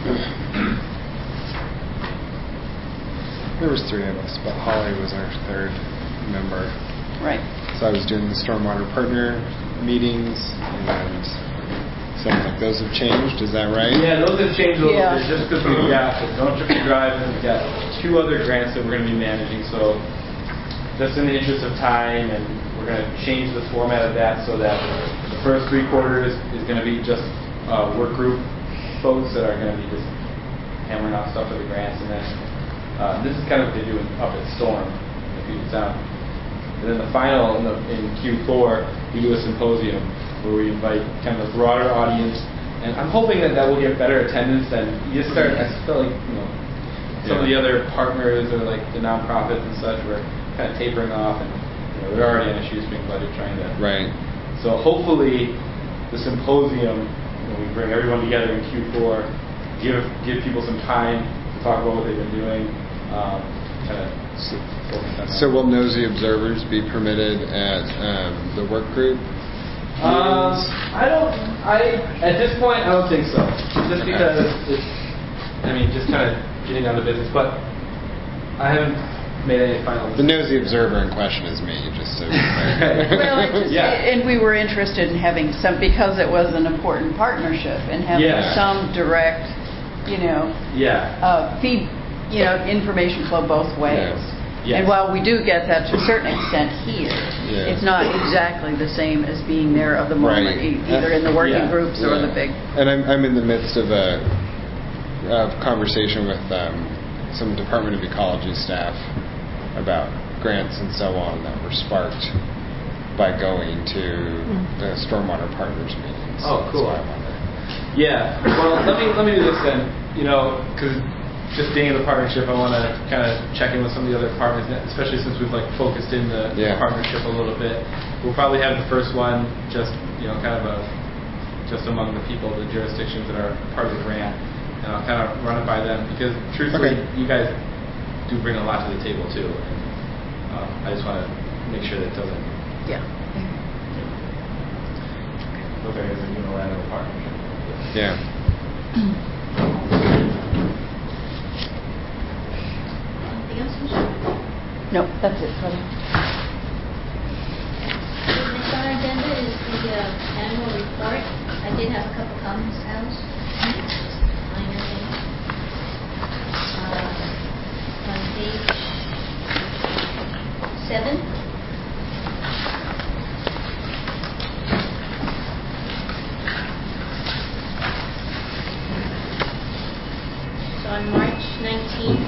There was 3 of us, but Holly was our 3rd member. Right. So I was doing the stormwater partner meetings, and sounds like those have changed. Is that right? Yeah, those have changed a little Yeah. bit just because we've got the Don't Trip and Drive and we've got 2 other grants that we're going to be managing. So just in the interest of time, and we're going to change the format of that so that the first 3 quarters is going to be just work group folks that are going to be just hammering out stuff for the grants, and then this is kind of what they do up at Storm in Puget Sound. And then the final in Q4, we do a symposium where we invite kind of a broader audience, and I'm hoping that will get better attendance than you just start. I just feel like some of the other partners or like the nonprofits and such were kind of tapering off, and they're already on a shoestring budget trying to. Right. So hopefully, the symposium when we bring everyone together in Q4, give people some time to talk about what they've been doing. So will nosy observers be permitted at the work group? At this point, I don't think so. Just because it's, just kind of getting down to business. But I haven't made any final. The nosy observer in question is me, just so. Well, and we were interested in having some, because it was an important partnership, and having some direct, feed, information flow both ways. Yes. And while we do get that to a certain extent here, it's not exactly the same as being there of the moment, either in the working groups or the big. And I'm in the midst of a conversation with some Department of Ecology staff about grants and so on that were sparked by going to the Stormwater Partners meetings. Oh, cool. That's why I wonder. Yeah. Well, let me do this then. Because just being in the partnership, I want to kind of check in with some of the other partners, especially since we've focused in the partnership a little bit. We'll probably have the first one just just among the people, the jurisdictions that are part of the grant, and I'll kind of run it by them because truthfully, you guys do bring a lot to the table too. And, I just want to make sure that it doesn't. Look at it as a unilateral partnership. Yeah. No, that's it. Next on our agenda is the annual report. I did have a couple comments, Alice. Minor things. On page 7. So on March 19th,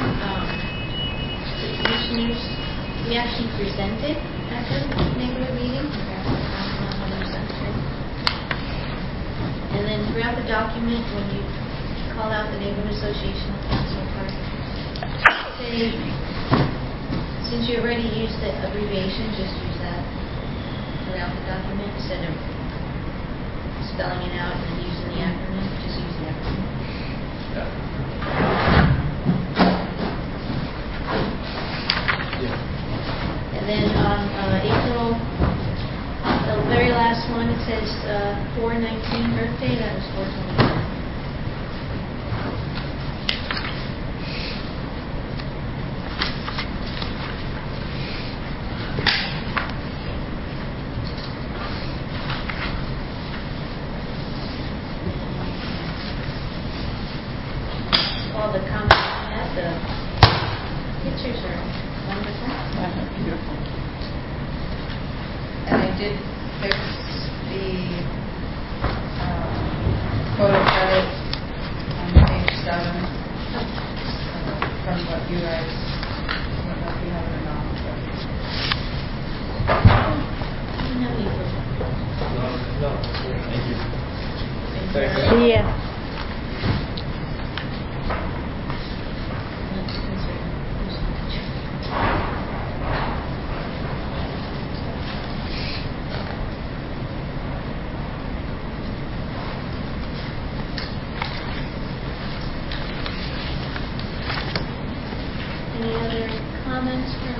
the commissioners, we actually presented at the neighborhood meeting. And then throughout the document, when you call out the neighborhood association or council park, say, since you already used the abbreviation, just use that throughout the document instead of spelling it out and then using the acronym. Just use the acronym. And then on April, the very last one, it says 4/19 birthday. That was 4/25. All the comments at the pictures are wonderful. Beautiful. And I did fix the photo credit on page 7 from what you guys, I don't know if you have it or not. No, thank you. But Yeah. Any other comments from?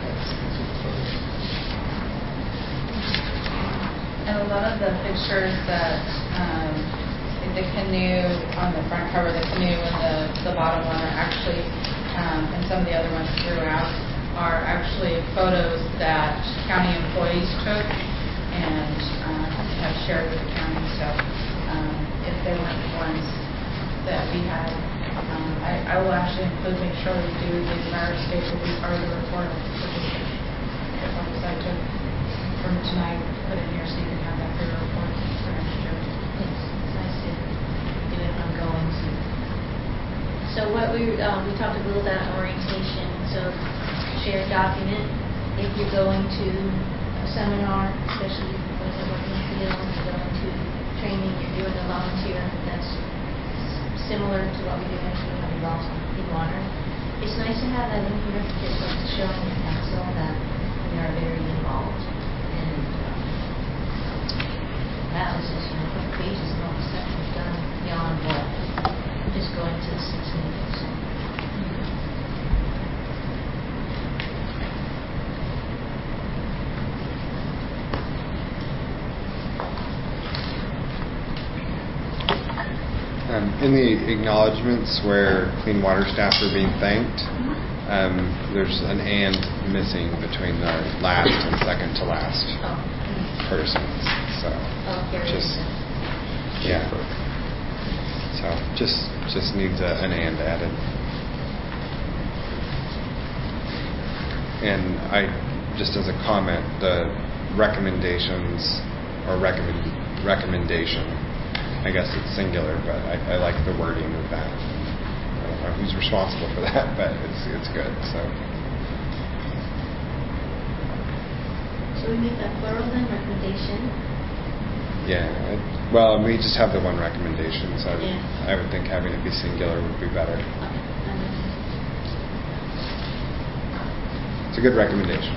And a lot of the pictures that the canoe on the front cover, the canoe and the bottom one are actually, and some of the other ones throughout, are actually photos that county employees took and have shared with the county. So if they weren't the ones that we had, I will actually make sure we do the Enviroscape will be part of the report. The photos I took from tonight, put in here so you can have that for your report for next year. Yes, it's nice to do it ongoing. So what we talked a little about orientation. So shared document. If you're going to a seminar, especially when you're working in the field, you're going to training, you're doing a volunteer. That's similar to what we do next week on the water. It's nice to have that in here because it's showing the council that we are very involved. And that was just 4 pages and all the stuff we've done beyond what just going to the 6 meetings. In the acknowledgements where clean water staff are being thanked, there's an "and" missing between the last and second to last persons. So just needs an "and" added. And I just as a comment, the recommendations or recommendation. I guess it's singular, but I like the wording of that. I don't know who's responsible for that, but it's good. So we make that plural then, recommendation. Yeah. Well, we just have the one recommendation, so I would think having it be singular would be better. It's a good recommendation.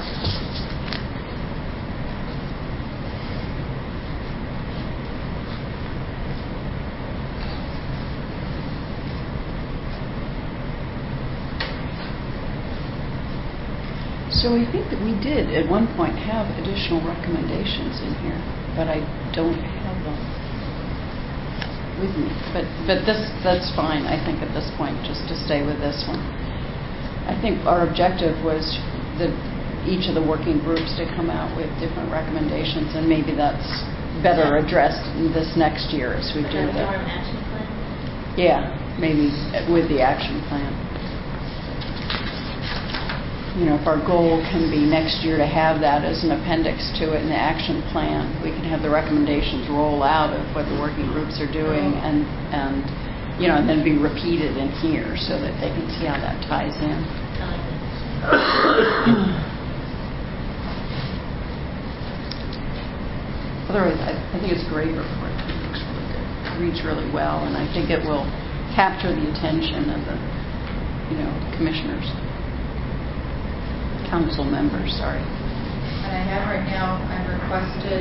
So I think that we did at one point have additional recommendations in here, but I don't have them with me. But that's fine, I think, at this point, just to stay with this one. I think our objective was that each of the working groups to come out with different recommendations, and maybe that's better addressed this next year as we do the action plan? Yeah, maybe with the action plan. If our goal can be next year to have that as an appendix to it in the action plan, we can have the recommendations roll out of what the working groups are doing and then be repeated in here so that they can see how that ties in. Otherwise, I think it's a great report. It looks really reads really well, and I think it will capture the attention of the, commissioners, council members, sorry. And I have right now, I've requested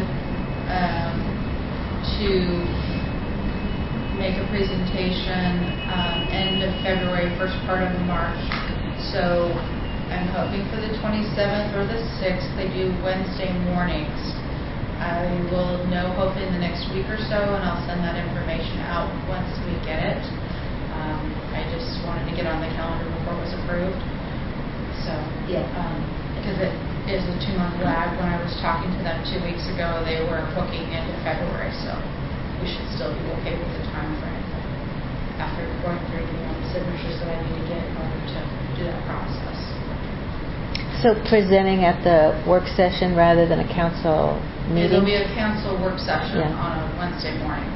to make a presentation end of February, first part of March. So I'm hoping for the 27th or the 6th. They do Wednesday mornings. I will know hopefully in the next week or so, and I'll send that information out once we get it. I just wanted to get on the calendar before it was approved. So, because it is a 2-month lag. When I was talking to them 2 weeks ago, they were booking into February, so we should still be okay with the time frame after going through the signatures that I need to get in order to do that process. So presenting at the work session rather than a council meeting? It'll be a council work session on a Wednesday morning.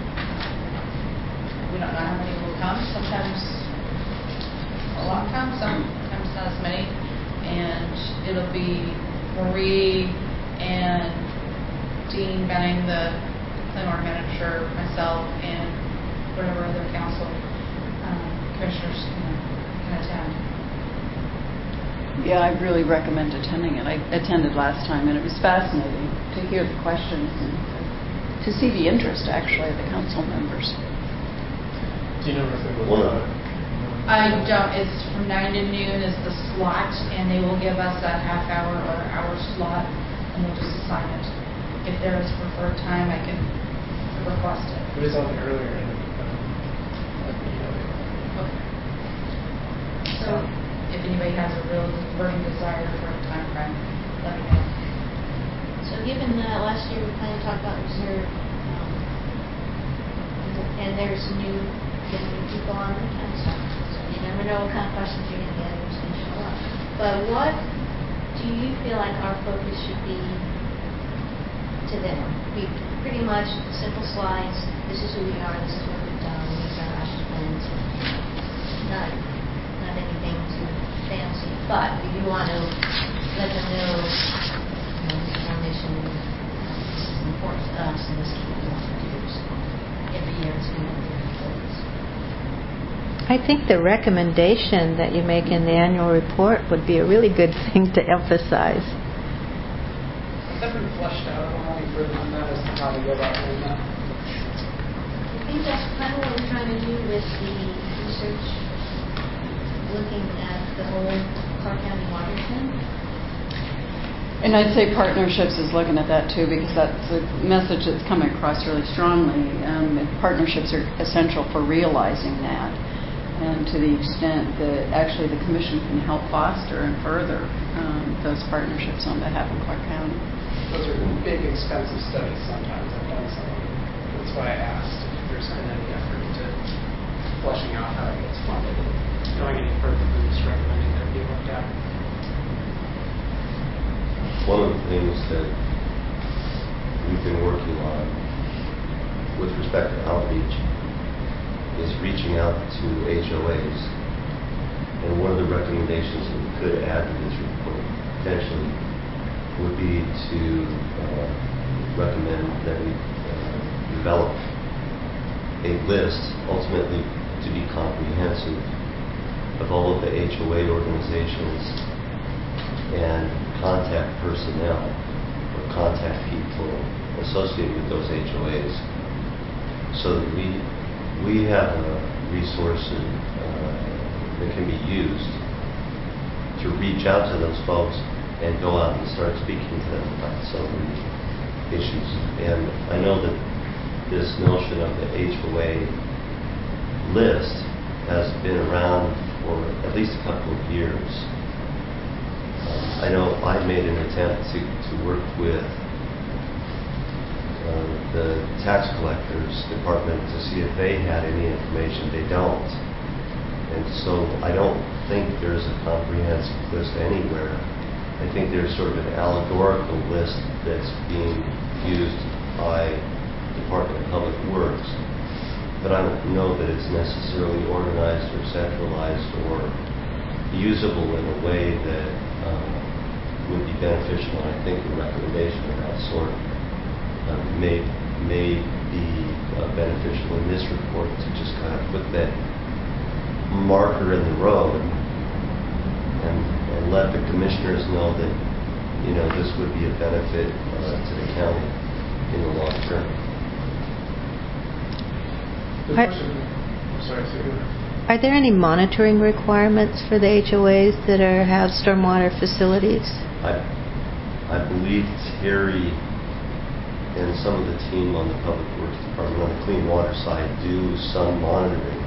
We don't know how many will come. Sometimes a lot come, sometimes not as many. And it'll be Marie and Dean Benning, the clean water manager, myself, and whatever other council commissioners can attend. Yeah, I really recommend attending it. I attended last time, and it was fascinating to hear the questions and to see the interest, actually, of the council members. Do you know roughly what? I don't. It's from 9 to noon is the slot, and they will give us a half hour or hour slot, and we'll just assign it. If there is preferred time, I can request it. It was on the earlier end of Okay. So, if anybody has a real burning desire for a time frame, let me know. So given that last year we kind of talked about reserve, and there's new people on the council, so you never know what kind of questions you're going to get who's going to show up. But what do you feel like our focus should be to them? Be pretty much simple slides. This is who we are. This is what we've done. These are our action plans. Not anything too fancy, but we do want to let them know, this is our mission. This is important to us, and this is what we want to do. So every year it's going to be different goals. I think the recommendation that you make in the annual report would be a really good thing to emphasize. I haven't fleshed out any further than that as to how to go about doing that. I think that's kind of what we're trying to do with the research, looking at the whole Clark County watershed. And I'd say partnerships is looking at that too, because that's a message that's coming across really strongly. Partnerships are essential for realizing that, and to the extent that actually the commission can help foster and further those partnerships on behalf of Clark County. Those are big, expensive studies sometimes. I've done some of them. That's why I asked if there's been any effort into fleshing out how it gets funded. Going any further than just recommending that it be looked at. One of the things that we've been working on with respect to outreach is reaching out to HOAs. And one of the recommendations that we could add to this report potentially would be to recommend that we develop a list, ultimately to be comprehensive, of all of the HOA organizations and contact personnel or contact people associated with those HOAs, so that we have a resource that can be used to reach out to those folks and go out and start speaking to them about some of the issues. And I know that this notion of the HOA list has been around for at least a couple of years. I know I made an attempt to work with the tax collector's department to see if they had any information. They don't. And so I don't think there's a comprehensive list anywhere. I think there's sort of an allegorical list that's being used by Department of Public Works, but I don't know that it's necessarily organized or centralized or usable in a way that would be beneficial. And I think a recommendation of that sort may be beneficial in this report to just kind of put that marker in the road and let the commissioners know that, you know, this would be a benefit to the county in the long term. The question, I'm sorry, Sue. Are there any monitoring requirements for the HOAs that have stormwater facilities? I believe Terry and some of the team on the Public Works Department on the clean water side do some monitoring.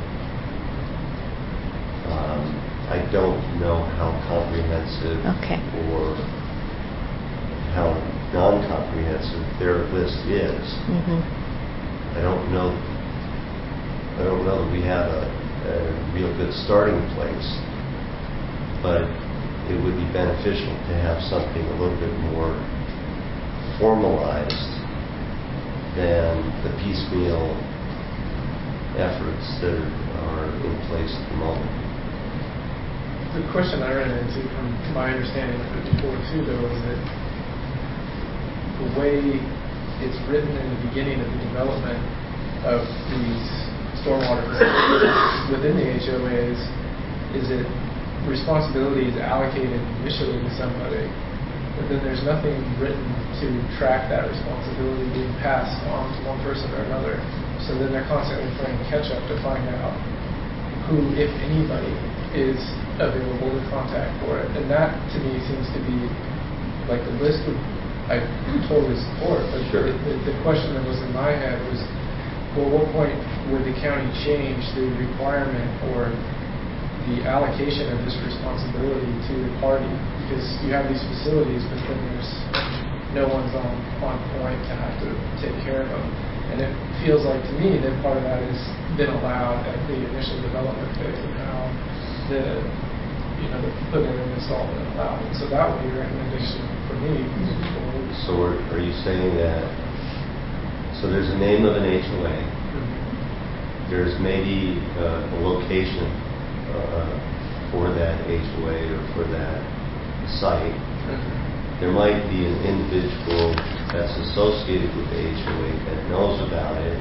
I don't know how comprehensive or how non-comprehensive their list is. Mm-hmm. I don't know that we have a real good starting place, but it would be beneficial to have something a little bit more formalized than the piecemeal efforts that are in place at the moment. The question I ran into, from my understanding of it before too, though, is that the way it's written in the beginning of the development of these stormwater facilities within the HOAs is that responsibility is allocated initially to somebody, but then there's nothing written to track that responsibility being passed on to one person or another. So then they're constantly playing catch up to find out who, if anybody, is available to contact for it. And that, to me, seems to be like the list would, I totally support, but sure. the question that was in my head was, well, at what point would the county change the requirement or the allocation of this responsibility to the party? Because you have these facilities, but then there's no one's on point to have to take care of them. And it feels like to me that part of that has been allowed at the initial development phase of how the put in and installed and allowed. So that would be a recommendation for me. So are you saying that, so there's a name of an HOA, there's maybe a location for that HOA or for that site. There might be an individual that's associated with the HOA that knows about it.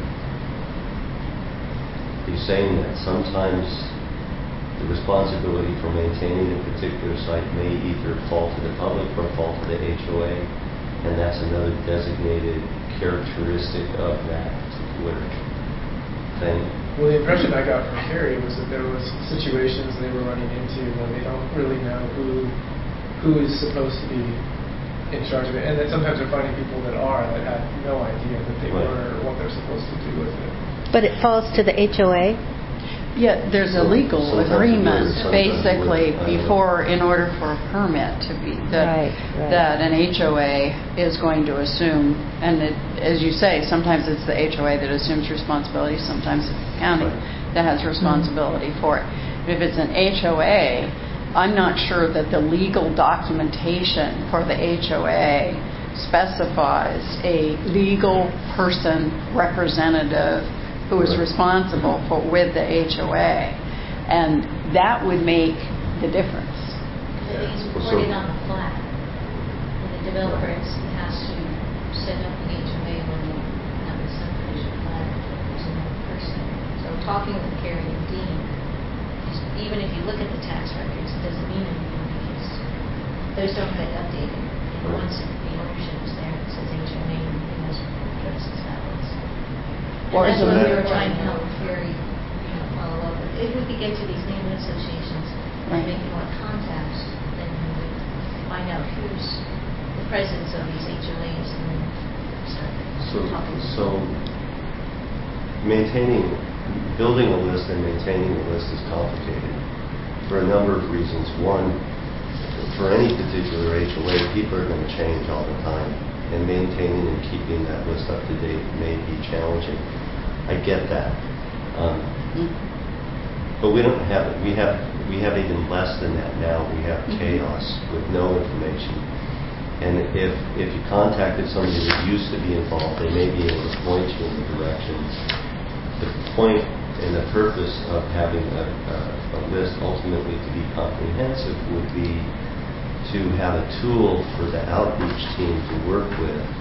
Are you saying that sometimes the responsibility for maintaining a particular site may either fall to the public or fall to the HOA, and that's another designated characteristic of that particular thing? Well, the impression I got from Terry was that there was situations they were running into when they don't really know who is supposed to be in charge of it, and then sometimes they're finding people that had no idea that they were or what they're supposed to do with it. But it falls to the HOA? Yeah, there's a legal agreement, basically, in order for a permit to be, that an HOA is going to assume, and as you say, sometimes it's the HOA that assumes responsibility, sometimes it's the county that has responsibility for it. But if it's an HOA, I'm not sure that the legal documentation for the HOA specifies a legal person representative who is responsible with the HOA, and that would make the difference. I think it's recorded on the plat, and the developer has to set up the HOA when they have the subdivision plat. There's another person. So talking with Carrie and Dean, even if you look at the tax records, it doesn't mean anything because those don't get updated. And once the ownership is there, it says HOA, and knows what addresses that was. And that's what we were trying to help Carrie follow up with. If we could get to these neighborhood associations and make more contacts, then we would find out who's the presidents of these HOAs and then start talking. So building a list and maintaining a list is complicated for a number of reasons. One, for any particular HOA, people are going to change all the time, and maintaining and keeping that list up to date may be challenging. I get that, but we don't have it. We have even less than that now. We have chaos with no information. And if you contacted somebody that used to be involved, they may be able to point you in the direction. The point and the purpose of having a list ultimately to be comprehensive would be to have a tool for the outreach team to work with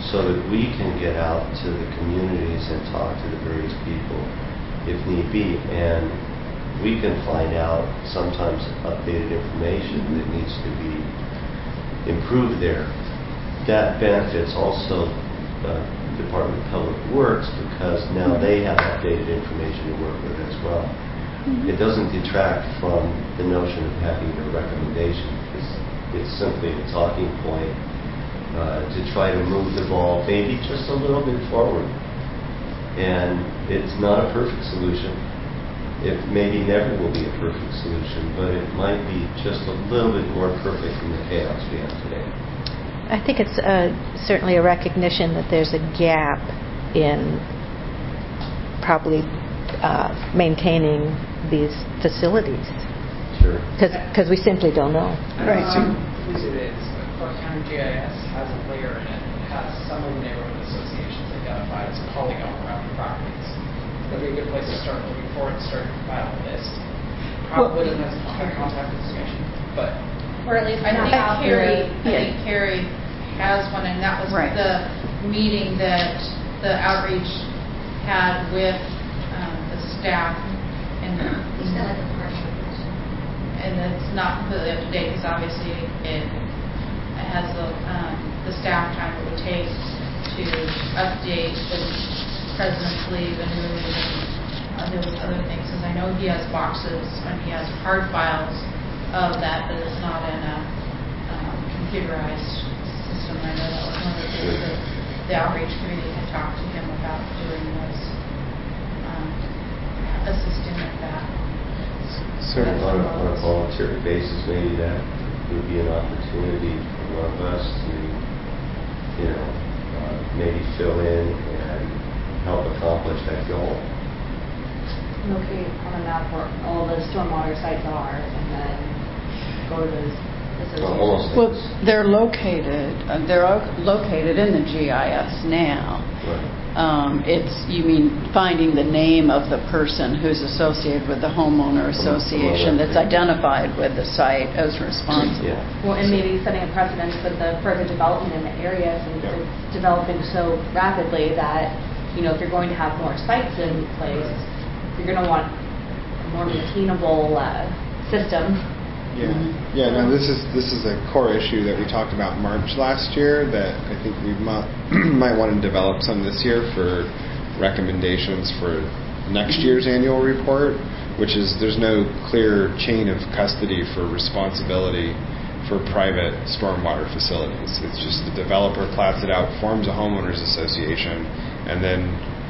so that we can get out to the communities and talk to the various people if need be. And we can find out sometimes updated information that needs to be improved there. That benefits also Department of Public Works because now they have updated information to work with as well. It doesn't detract from the notion of having a recommendation. It's simply a talking point to try to move the ball maybe just a little bit forward. And it's not a perfect solution. It maybe never will be a perfect solution, but it might be just a little bit more perfect than the chaos we have today. I think it's certainly a recognition that there's a gap in probably maintaining these facilities. Sure. Because we simply don't know. Right. We see that Clark County GIS has a layer in it. It has some of the neighborhood associations identified as polygon around the properties. That'd be a good place to start looking for and start to compile a list. Probably doesn't have contact information, but Or at least I not think out Carrie- there. I think Carrie has one, and that was Right. the meeting that the outreach had with the staff. And We still have the partial version. and it's not completely up to date because obviously it has the staff time it would take to update the president's leave and move and those other things. Because I know he has boxes and he has hard files of that, but it's not in a computerized system. I know that was one of the things that the outreach committee had talked to him about doing was assisting with that. Certainly on a voluntary basis, maybe that would be an opportunity for one of us to, maybe fill in and help accomplish that goal. Locate on a map where all the stormwater sites are, and then go to those associations. Well, they're located in the GIS now. Right. You mean finding the name of the person who's associated with the homeowner association that's identified with the site as responsible. Yeah. Well, and maybe setting a precedent for the further development in the area, since it's developing so rapidly that, if you're going to have more sites in place, you're going to want a more maintainable system. Yeah. No, this is a core issue that we talked about in March last year that I think we might want to develop some this year for recommendations for next year's annual report, which is there's no clear chain of custody for responsibility for private stormwater facilities. It's just the developer plats it out, forms a homeowners association, and then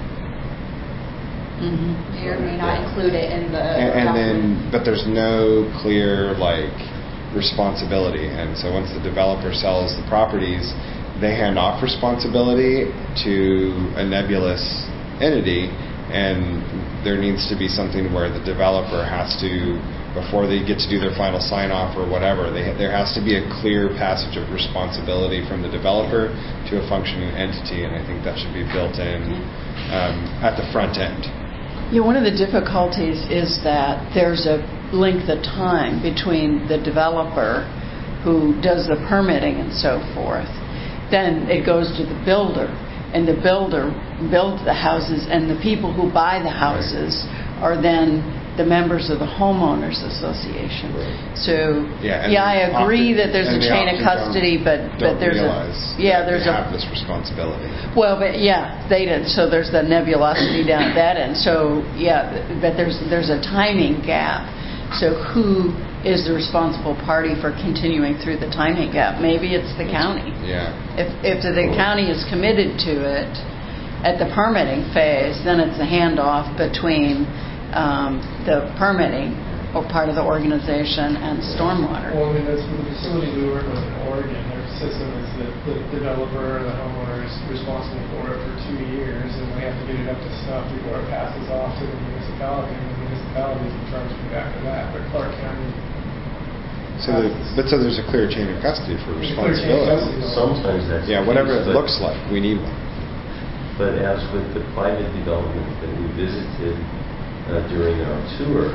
May or may not include it in the but there's no clear responsibility. And so once the developer sells the properties, they hand off responsibility to a nebulous entity, and there needs to be something where the developer has to, before they get to do their final sign off or whatever, there has to be a clear passage of responsibility from the developer to a functioning entity, and I think that should be built in at the front end. One of the difficulties is that there's a length of time between the developer who does the permitting and so forth. Then it goes to the builder, and the builder builds the houses, and the people who buy the houses are then the members of the homeowners association. So I agree that there's a chain of custody, but there's they have this responsibility. Well, but they did. So there's the nebulosity down at that end. So but there's a timing gap. So who is the responsible party for continuing through the timing gap? Maybe it's the county. Yeah. If the county is committed to it at the permitting phase, then it's a handoff between the permitting or part of the organization and stormwater. Well, that's the facility we work with in Oregon. Their system is that the developer or the homeowner is responsible for it for 2 years, and they have to get it up to snuff before it passes off to the municipality, and the municipality is in charge of it after that. But Clark County. So there's a clear chain of custody for responsibility. Sometimes that's whatever it looks like, we need one. But as with the private development that we visited during our tour,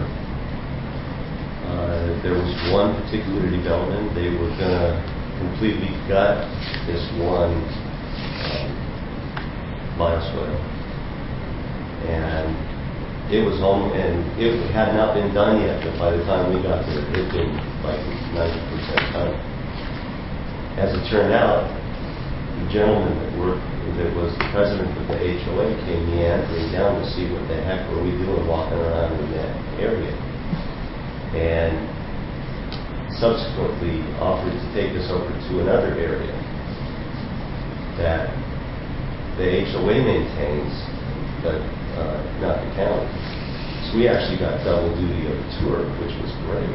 there was one particular development. They were going to completely gut this one bioswale. And it was and it had not been done yet, but by the time we got there, it had been like 90% done. As it turned out, the gentleman that was the president of the HOA came meandering down to see what the heck were we doing walking around in that area. And subsequently offered to take us over to another area that the HOA maintains, but not the county. So we actually got double duty of a tour, which was great.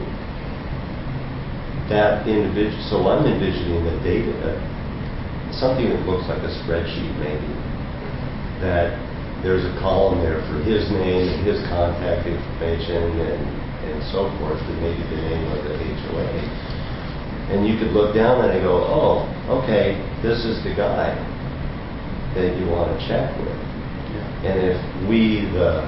That individual, so I'm envisioning the data, something that looks like a spreadsheet maybe, that there's a column there for his name and his contact information and so forth, and maybe the name of the HOA. And you could look down and go, oh, okay, this is the guy that you want to check with. And if we, the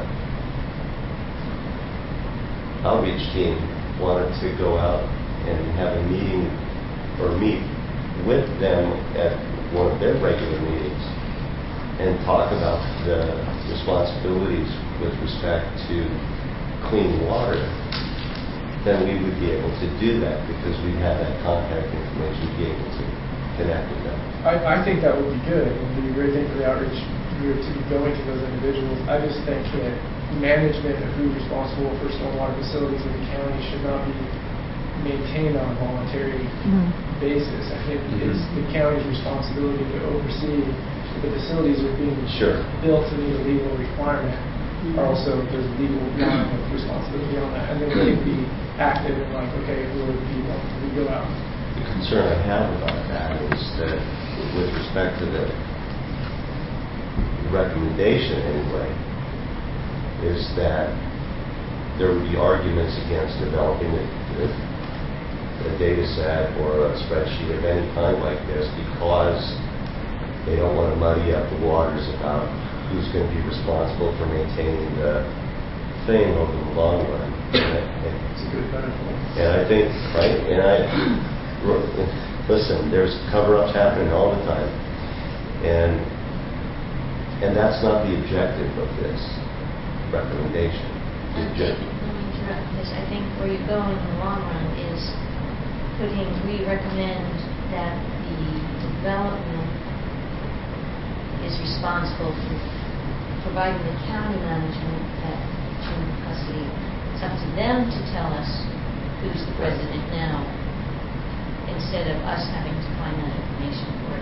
outreach team, wanted to go out and have a meeting or meet with them at one of their regular meetings and talk about the responsibilities with respect to clean water, then we would be able to do that because we have that contact information to be able to connect with them. I think that would be good. It would be a great thing for the outreach group to be going to those individuals. I just think that management of who's responsible for stormwater facilities in the county should not be maintained on a voluntary basis. I think it's the county's responsibility to oversee that the facilities are being built to meet a legal requirement. Also, there's a legal responsibility on that, and then we can be active and like, okay, who are the people? We go out. The concern I have about that is that with respect to the recommendation anyway, is that there would be arguments against developing a data set or a spreadsheet of any kind like this because they don't want to muddy up the waters about who's going to be responsible for maintaining the thing over the long run. It's a good benefit. And I think, right, listen, there's cover-ups happening all the time. And that's not the objective of this recommendation. Let me interrupt this. I think where you go in the long run is we recommend that the development is responsible for providing the county management that in custody. It's up to them to tell us who's the president now, instead of us having to find that information for it.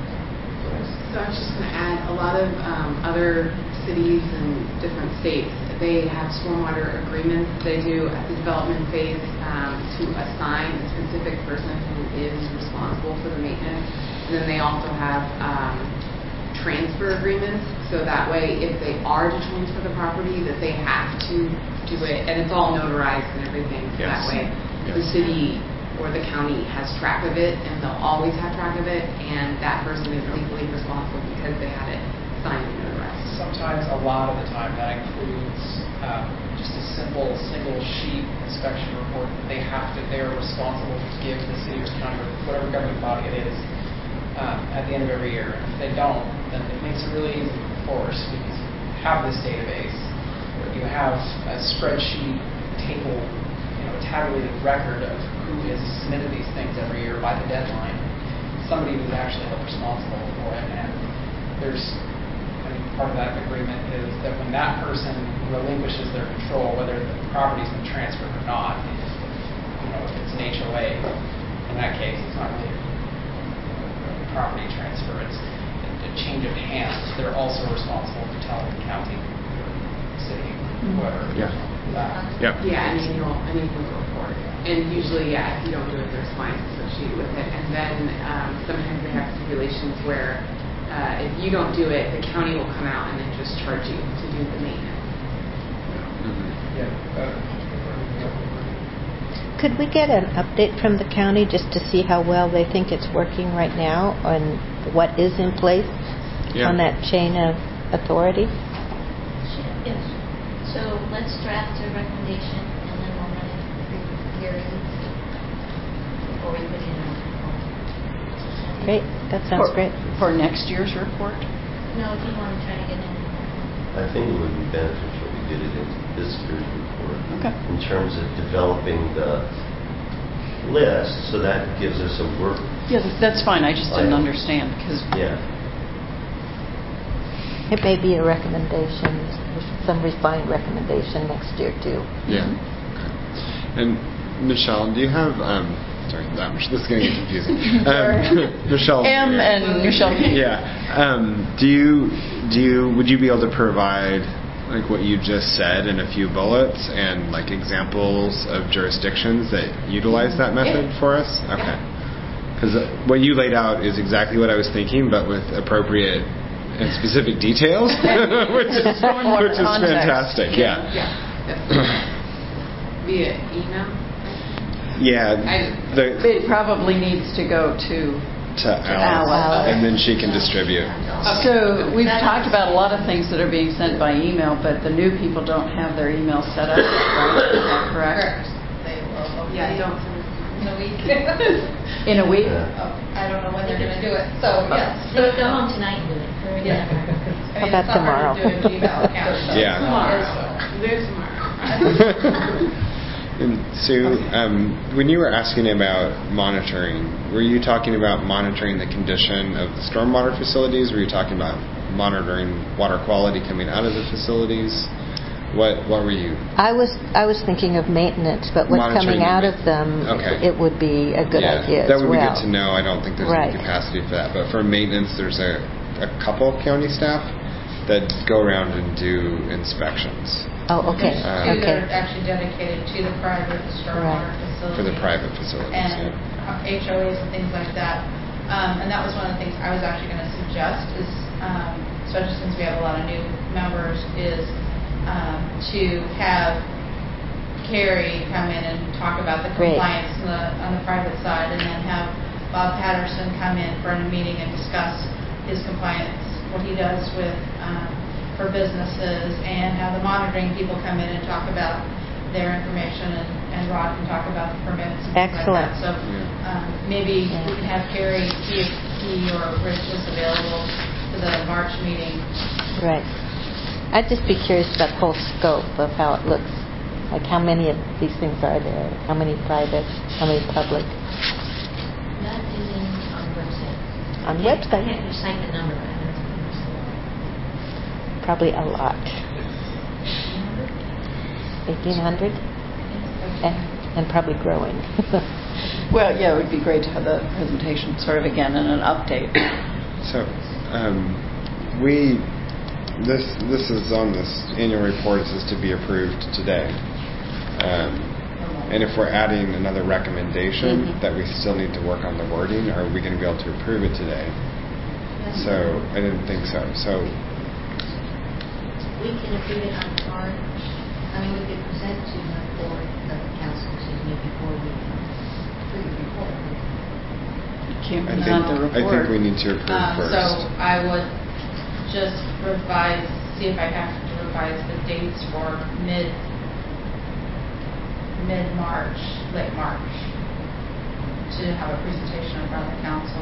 So I was just going to add, a lot of other cities and different states, they have stormwater agreements they do at the development phase to assign a specific person who is responsible for the maintenance. And then they also have transfer agreements, so that way if they are to transfer the property, that they have to do it, and it's all notarized and everything, so that way the city or the county has track of it, and they'll always have track of it, and that person is legally responsible because they had it signed and notarized. Sometimes, a lot of the time, that includes just a simple single sheet inspection report that they are responsible to give to the city or county or whatever government body it is at the end of every year. And if they don't, then it makes it really easy to enforce because you have this database, you have a spreadsheet table, a tabulated record of who has submitted these things every year by the deadline. Somebody who's actually held responsible for it, and part of that agreement is that when that person relinquishes their control, whether the property's been transferred or not, if it's an HOA, in that case, it's not really a property transfer, it's a change of hands. They're also responsible for telling the county, city, whoever. An annual report. And usually, if you don't do it, there's fines associated with it. And then sometimes they have stipulations where if you don't do it, the county will come out and then just charge you to do the maintenance. Could we get an update from the county just to see how well they think it's working right now and what is in place on that chain of authority? Yes. So let's draft a recommendation and then we'll run it through Gary before we put it in our report. Great. That sounds great. For next year's report? know if you want to try to get in. I think it would be beneficial to get it into this year's report. Okay. In terms of developing the list, so that gives us a work. Yeah, that's fine. I just didn't Item. understand because Yeah. It may be a recommendation, some refined recommendation next year too. Yeah. Okay. And Michelle, do you have? Sorry, this is going to get confusing. Michelle. M and Michelle. Yeah. Would you be able to provide like what you just said in a few bullets and like examples of jurisdictions that utilize that method for us? Okay. Because what you laid out is exactly what I was thinking, but with appropriate and specific details, which is fantastic. Yeah. Via email? It probably needs to go to Alice, and then she can distribute. So we've talked about a lot of things that are being sent by email, but the new people don't have their email set up, right? Is that correct? They will. Yeah, don't. In a week. In a week? I don't know when they're going to do it. So yes. Go home tonight and do it. Yeah. How about tomorrow? Do a Gmail account. Yeah. There's tomorrow. And Sue, when you were asking about monitoring, were you talking about monitoring the condition of the stormwater facilities? Were you talking about monitoring water quality coming out of the facilities? What were you? I was thinking of maintenance, but what's coming out of them, it would be a good idea that as would well. be good to know. I don't think there's any capacity for that. But for maintenance, there's a couple county staff that go around and do inspections. Oh, okay. There's two that are actually dedicated to the private stormwater facilities. For the private facilities. And HOAs and things like that. And that was one of the things I was actually going to suggest is, especially since we have a lot of new members, is to have Carrie come in and talk about the compliance on the private side, and then have Bob Patterson come in for a meeting and discuss his compliance, what he does with for businesses, and have the monitoring people come in and talk about their information, and Rod can talk about the permits and things like that. So maybe we can have Carrie see if he or Rich is available for the March meeting. Right. I'd just be curious about the whole scope of how it looks. Like how many of these things are there? How many private? How many public? That is on the website. On the website? I can't recite the number, but I know it's probably a lot. 1,800? And probably growing. Well, yeah, it would be great to have the presentation sort of again and an update. So, this is on this annual report. It says to be approved today. And if we're adding another recommendation that we still need to work on the wording, are we going to be able to approve it today? Yes. So I didn't think so. So we can approve it on March. I mean, we could present to the board of the council, before we approve the report. I think we need to approve first. So I would just see if I have to revise the dates for mid-March, late March, to have a presentation in front of the council.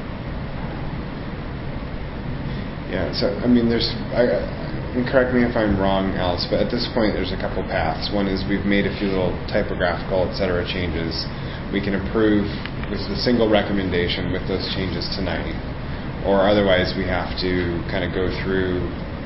Yeah, so I mean, and correct me if I'm wrong, Alice, but at this point there's a couple paths. One is we've made a few little typographical, etc. changes. We can approve with a single recommendation with those changes tonight, or otherwise we have to kind of go through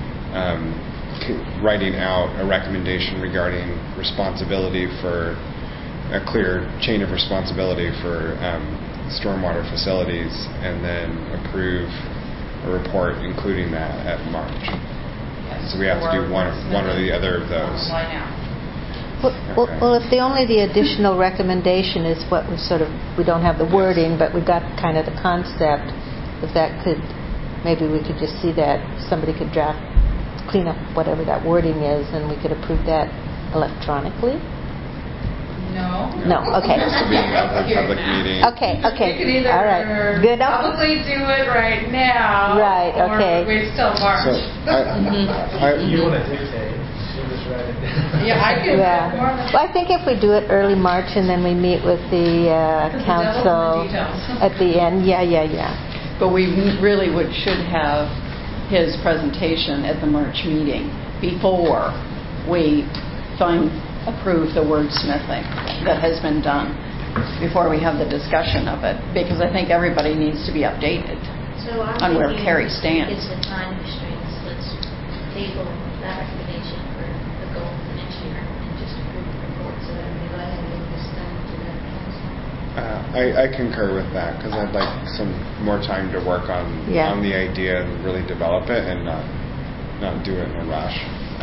writing out a recommendation regarding responsibility for a clear chain of responsibility for stormwater facilities, and then approve a report including that at March. Yes. So we have to do one or the other of those. Why now? Well, if the additional recommendation is what we don't have the wording, but we got kind of the concept, if that could, maybe we could just see that somebody could clean up whatever that wording is, and we could approve that electronically. No. Okay. It has to be a public meeting. Okay. You could either all right. Good. publicly do it right now, right? Okay. Or wait till March. So you want to dictate? You'll just write it down. Yeah, I can. Yeah. Well, I think if we do it early March and then we meet with the council at the end. Yeah. But we really should have his presentation at the March meeting before we approve the wordsmithing that has been done, before we have the discussion of it, because I think everybody needs to be updated So I'm on where thinking Carrie stands. It's the time restraints. Let's table that recommendation for the goal for next year and just approve the report so that we go ahead and get this done to the council. I concur with that because I'd like some more time to work on the idea and really develop it and not do it in a rush.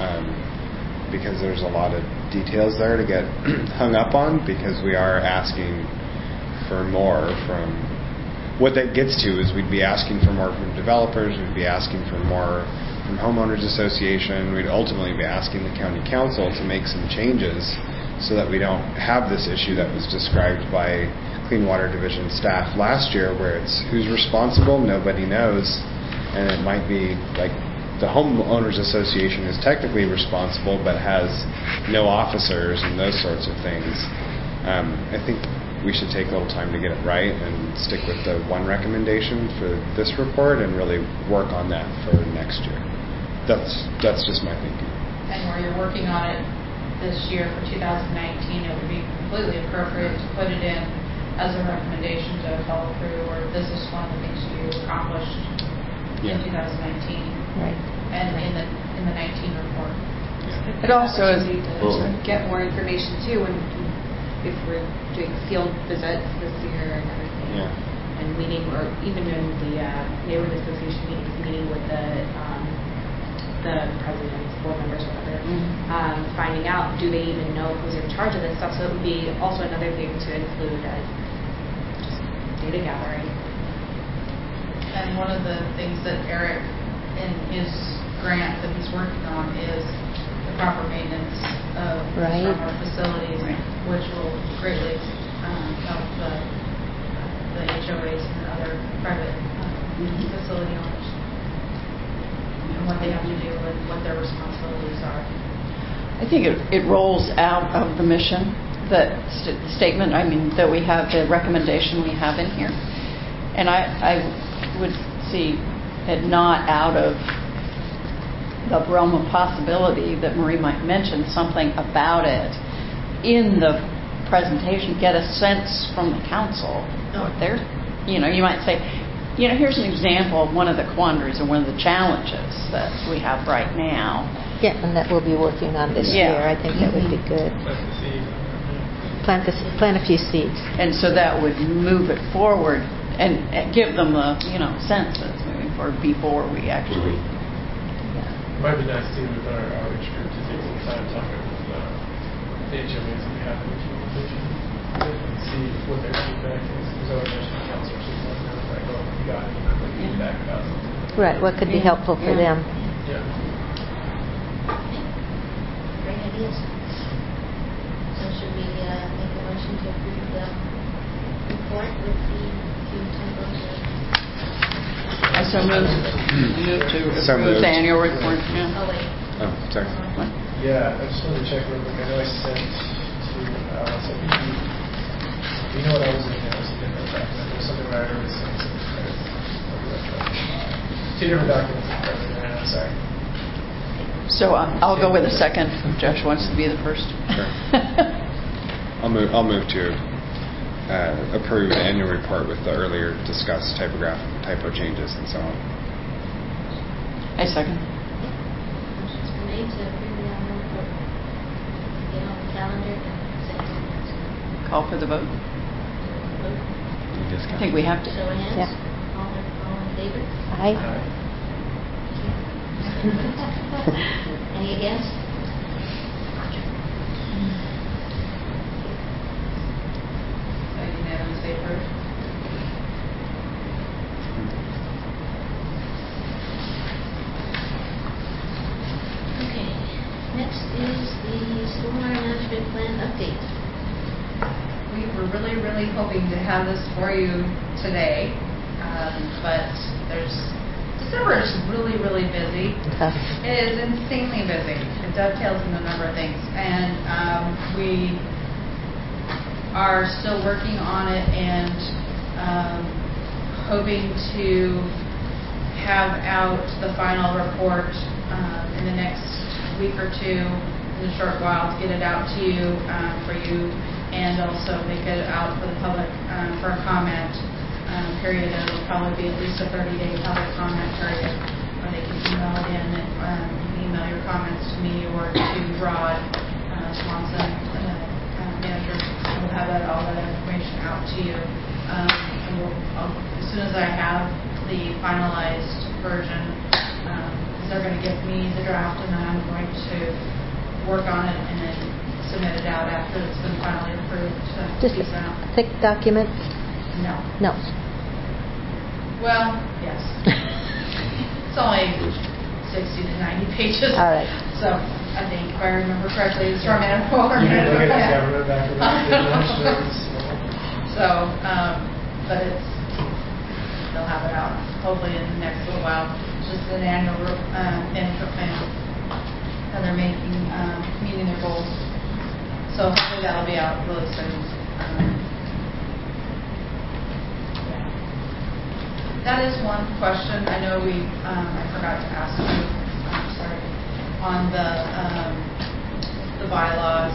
Because there's a lot of details there to get hung up on, because we are asking for more from... What that gets to is we'd be asking for more from developers, we'd be asking for more from homeowners association, we'd ultimately be asking the county council to make some changes so that we don't have this issue that was described by Clean Water Division staff last year, where it's who's responsible, nobody knows, and it might be like the homeowners association is technically responsible but has no officers and those sorts of things. I think we should take a little time to get it right and stick with the one recommendation for this report and really work on that for next year. That's just my thinking. And where you're working on it this year for 2019, it would be completely appropriate to put it in as a recommendation to follow through, or this is one of the things you accomplished in 2019. Right. And in the 19 report. It also is to get more information too, and if we're doing field visits this year and everything, and meeting, or even in the neighborhood association meeting with the presidents, board members, whatever, finding out, do they even know who's in charge of this stuff? So it would be also another thing to include as just data gathering. And one of the things that Eric in his grant that he's working on is the proper maintenance of our facilities, which will greatly help the HOAs and other private facility owners, and what they have to do and what their responsibilities are. I think it rolls out of the mission, the statement, that we have, the recommendation we have in here. And I would see it not out of the realm of possibility that Marie might mention something about it in the presentation, get a sense from the council what they're, you might say, here's an example of one of the quandaries or one of the challenges that we have right now. Yeah, and that we'll be working on this year. I think that would be good. Plant a few seeds. And so that would move it forward and give them a sense that it's moving forward before we actually. It might be nice too with our outreach group to take some time talking with the HOAs that we have in the community and see what their feedback is. Because I would mention the councilors who want to know if you got any feedback about something. Right, what could be helpful for them. Yeah. Great ideas. So should we make a motion to approve the report with the few typos? I so moved to approve the annual report. Oh, wait. Oh, sorry. Yeah, I just wanted to check real quick. I know I sent to Alice. You know what I was in there? I was in different documents. There was something where I already sent some credits. Two different documents. I'm sorry. So I'll go with the second. Josh wants to be the first. Sure. I'll move to approve the annual report with the earlier discussed typo changes and so on. I second. Motion's been made to approve the annual report. Get on the calendar and second. Call for the vote. I think we have to. Show of hands. Yeah. All in favor? Aye. Any against? Unanimously approved. Okay. Next is the stormwater management plan update. We were really, really hoping to have this for you today, but December is really, really busy. It is insanely busy. It dovetails in a number of things, and we are still working on it and hoping to have out the final report in the next week or two, in a short while, to get it out to you, for you, and also make it out for the public for a comment period. It'll probably be at least a 30-day public comment period where they can email it in, and you can email your comments to me or to Rod Swanson, manager. We'll have all that information out to you. And as soon as I have the finalized version, they're going to give me the draft, and then I'm going to work on it and then submit it out after it's been finally approved. Just a thick document? No. No. Well, yes. It's only 60 to 90 pages. All right. So I think, if I remember correctly, it's from Animal. You can look at the government back in the So, but they'll have it out hopefully in the next little while. It's just an annual management plan that they're meeting their goals. So hopefully that'll be out really soon. Yeah. That is one question. I know I forgot to ask you. Sorry, on the bylaws.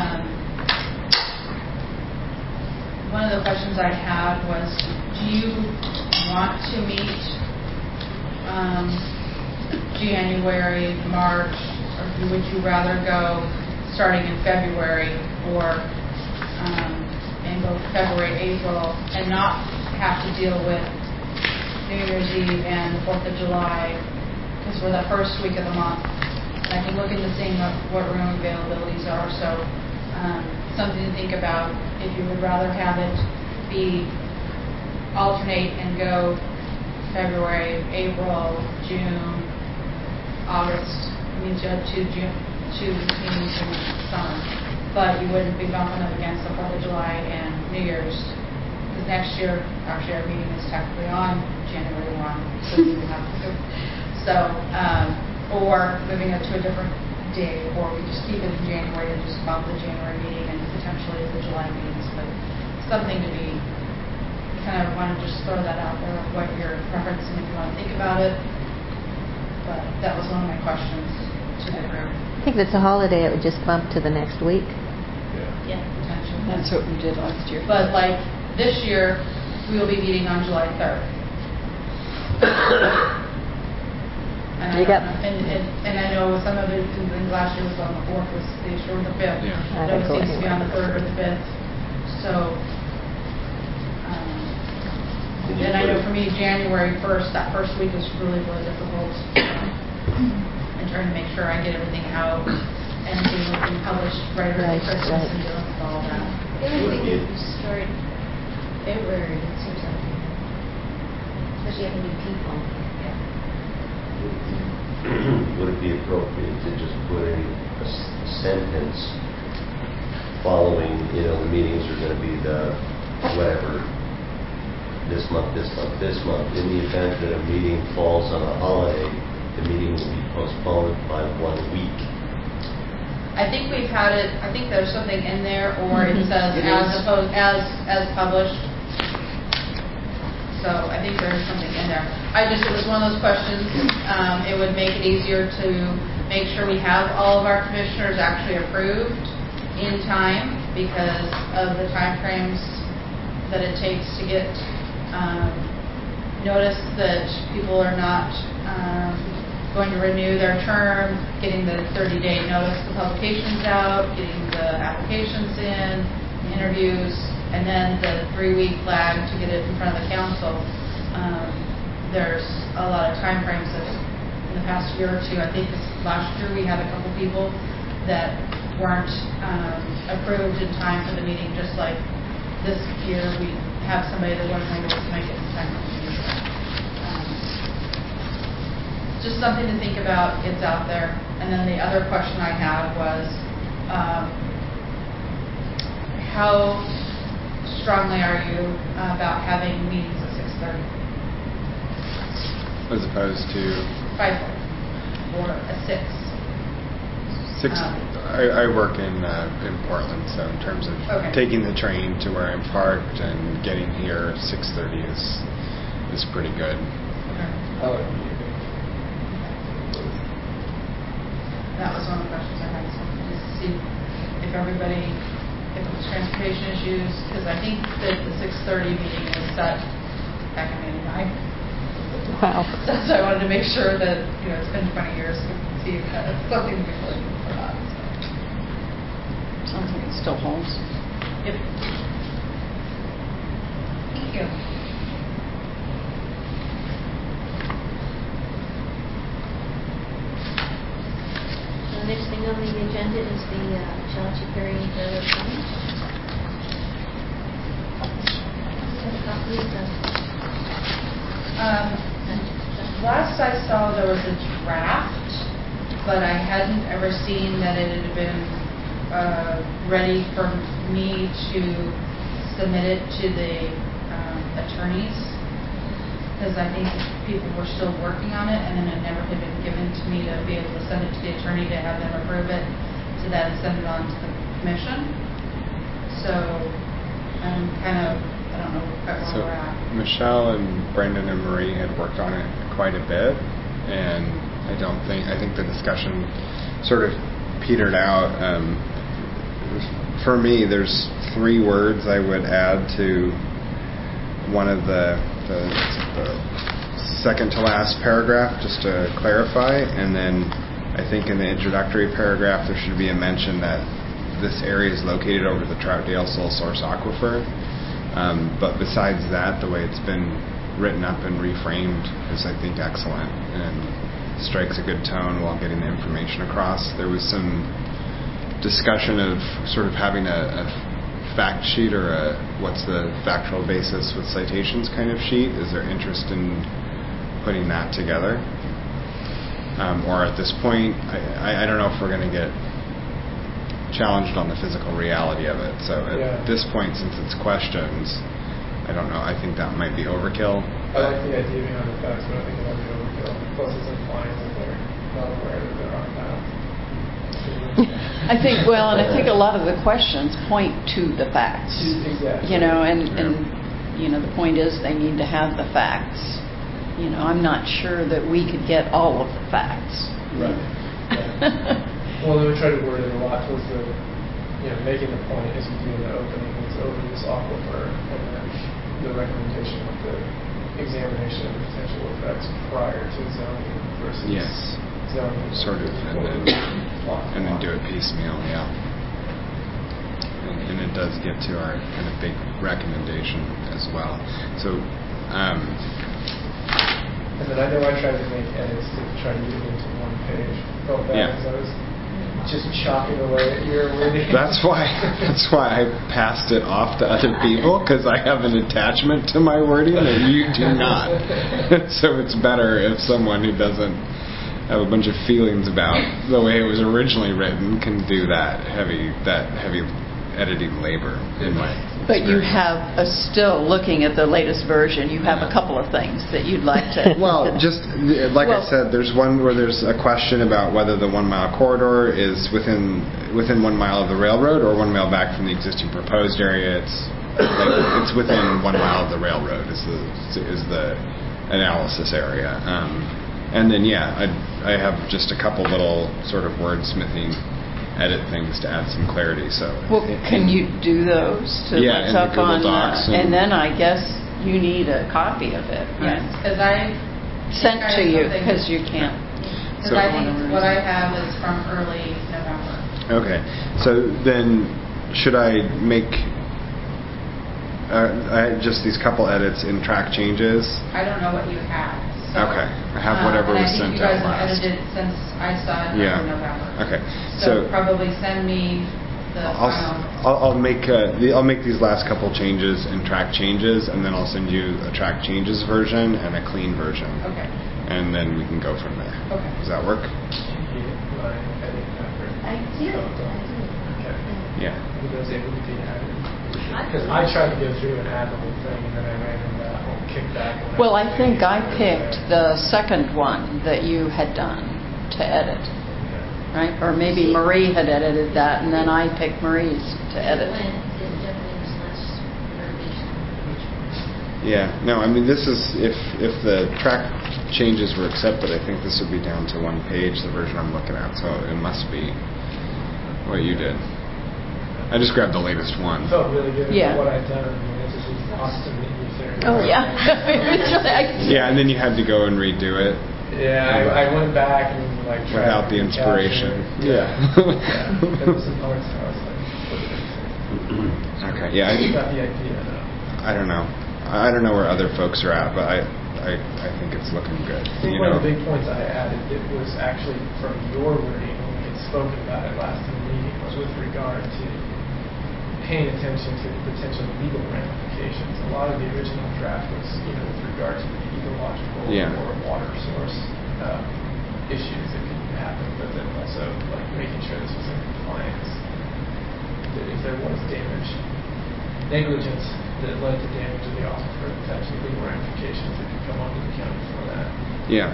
One of the questions I had was, do you want to meet January, March, or would you rather go starting in February, or and go February, April, and not have to deal with New Year's Eve and the 4th of July, because we're the first week of the month. And I can look into seeing what room availabilities are. So something to think about, if you would rather have it be alternate and go February, April, June, August. It means you have two meetings in the summer, but you wouldn't be bumping up against the 4th of July and New Year's, because next year, actually, our meeting is technically on January 1, so we would have to. So, or moving it to a different day, or we just keep it in January and just bump the January meeting and potentially the July meetings. But something to be, kind of want to just throw that out there, what your preference, and if you want to think about it. But that was one of my questions to the group. I think if it's a holiday, it would just bump to the next week. Yeah, potentially. That's what we did last year. But like this year, we will be meeting on July 3rd. And I know some of it, last year was on the 4th, was the issue, or the 5th. Yeah. It seems to be on the 3rd or the 5th. So, and I know for me, January 1st, that first week is really, really difficult. And trying to make sure I get everything out and getting everything published right around Christmas and dealing with all that. The only thing is you start February, it seems like, especially having new people. Would it be appropriate to just put a sentence following, the meetings are going to be the whatever, this month, this month, this month. In the event that a meeting falls on a holiday, the meeting will be postponed by 1 week. I think we've had it. I think there's something in there, or it says as published. So I think there's something in there. It was one of those questions. It would make it easier to make sure we have all of our commissioners actually approved in time, because of the time frames that it takes to get notice that people are not going to renew their term, getting the 30-day notice, the publications out, getting the applications in, the interviews, and then the 3-week lag to get it in front of the council. There's a lot of time frames that in the past year or two, I think last year we had a couple people that weren't approved in time for the meeting, just like this year we have somebody that wasn't able to make it in time for the meeting. Just something to think about. It's out there. And then the other question I had was, how strongly are you about having meetings at 6:30? As opposed to 5:30 or a 6. 6. I work in Portland, so in terms of taking the train to where I'm parked and getting here, 6:30 is pretty good. Okay. I like meeting. That was one of the questions I had, so just to see if everybody, if it was transportation issues, because I think that the 6:30 meeting was set back in '89. Wow. So I wanted to make sure that, it's been 20 years, so we can see if that's something we really need for that. Sounds like it still holds. Yep. Thank you. The next thing on the agenda is the Challachi Perry Railroad Plan. Have a copy of the... Last I saw, there was a draft, but I hadn't ever seen that it had been ready for me to submit it to the attorneys, because I think people were still working on it, and then it never had been given to me to be able to send it to the attorney to have them approve it, to then send it on to the commission. So I'm kind of, I don't know where we're at. Michelle and Brendan and Marie had worked on it quite a bit, and I think the discussion sort of petered out. For me, there's 3 words I would add to one of the second to last paragraph, just to clarify, and then I think in the introductory paragraph there should be a mention that this area is located over the Troutdale sole source aquifer. But besides that, the way it's been written up and reframed is, I think, excellent and strikes a good tone while getting the information across. There was some discussion of sort of having a fact sheet or what's the factual basis with citations kind of sheet. Is there interest in putting that together? Or at this point, I don't know if we're going to get challenged on the physical reality of it. So at this point, since it's questions, I don't know. I think that might be overkill. I like the idea behind the facts, but I think it might be overkill. Plus, it's implying that they're not aware that there are facts. I think a lot of the questions point to the facts. Exactly. And the point is they need to have the facts. I'm not sure that we could get all of the facts. Right. Yeah. Well, we try to word it a lot towards the, making the point as we do in the opening, it's over this aquifer, and then the recommendation of the examination of the potential effects prior to zoning versus zoning. Sort of, and then do it piecemeal, yeah. And it does get to our kind of big recommendation as well. So, and then I know I tried to make edits to try to get it into one page. Felt bad because I was just chopping away at your wording. That's why I passed it off to other people, because I have an attachment to my wording that you do not. So it's better if someone who doesn't have a bunch of feelings about the way it was originally written can do that heavy editing labor in my experience. But you have still looking at the latest version, you have a couple of things that you'd like to... Well, just like I said, there's one where there's a question about whether the 1 mile corridor is within 1 mile of the railroad or 1 mile back from the existing proposed area. It's within 1 mile of the railroad is the analysis area. And then I have just a couple little sort of wordsmithing edit things to add some clarity. So can you do those to what's up on Docs and then I guess you need a copy of it, right? Because I sent to you because you can't. Because I think what I have is from early November. Okay, so then should I make just these couple edits in track changes? I don't know what you have. So, okay, I have whatever was sent out last. I think you guys have edited since I saw it in November. Okay, so probably send me the I'll make these last couple changes in track changes, and then I'll send you a track changes version and a clean version. Okay. And then we can go from there. Okay. Does that work? I do. Okay. Yeah. Were those able to be added? Because I tried to go through and add the whole thing, and then I ran into that whole kickback. Well, I think I picked the second one that you had done to edit, right? Or maybe Marie had edited that, and then I picked Marie's to edit. Yeah. No, I mean, this is if the track changes were accepted. I think this would be down to one page, the version I'm looking at, so it must be what you did. I just grabbed the latest one. I felt really good Yeah. about what I'd done. I mean, it's just awesome that you there. Oh, yeah. Yeah, and then you had to go and redo it. Yeah, I went back and like tried without to the inspiration. recapture. Yeah. There were some parts where I was like, what did I say? Okay, yeah. I got the idea though. I don't know. I don't know where other folks are at, but I think it's looking good. I think one of the big points I added that was actually from your wording when we had spoken about it last in the meeting was with regard to paying attention to the potential legal ramifications. A lot of the original draft was, with regard to the ecological or water source issues that could happen, but then also like making sure this was in compliance. That if there was damage, negligence that led to damage of the aquifer, potentially legal ramifications that could come onto the county for that. Yeah.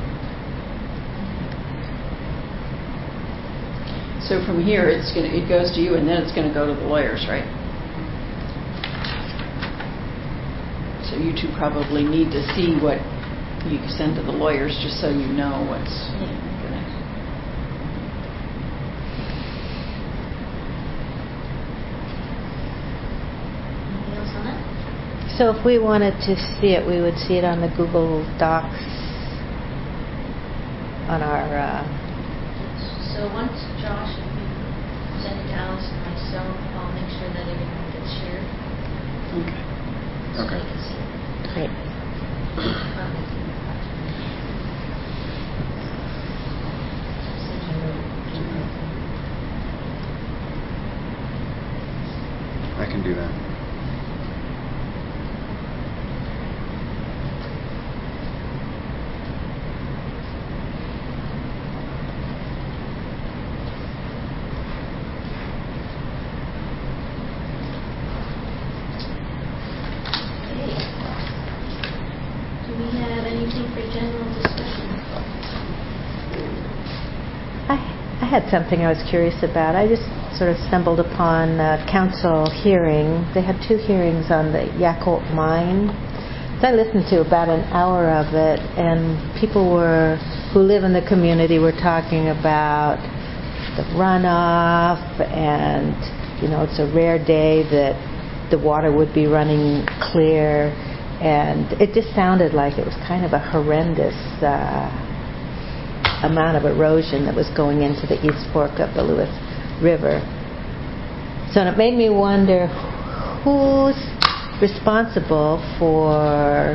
So from here, it goes to you, and then it's going to go to the lawyers, right? So you two probably need to see what you send to the lawyers, just so you know what's going to. Anything else on that? So if we wanted to see it, we would see it on the Google Docs on our. So once Josh, if you send it to Alice and myself, I'll make sure that everything gets shared. Okay. So Okay. we can see it. Great. I can do that. Do we have anything for general discussion? I had something I was curious about. I just sort of stumbled upon a council hearing. They had 2 hearings on the Yakult mine. So I listened to about an hour of it, and people who live in the community were talking about the runoff, and it's a rare day that the water would be running clear, and it just sounded like it was kind of a horrendous amount of erosion that was going into the East Fork of the Lewis River. So it made me wonder who's responsible for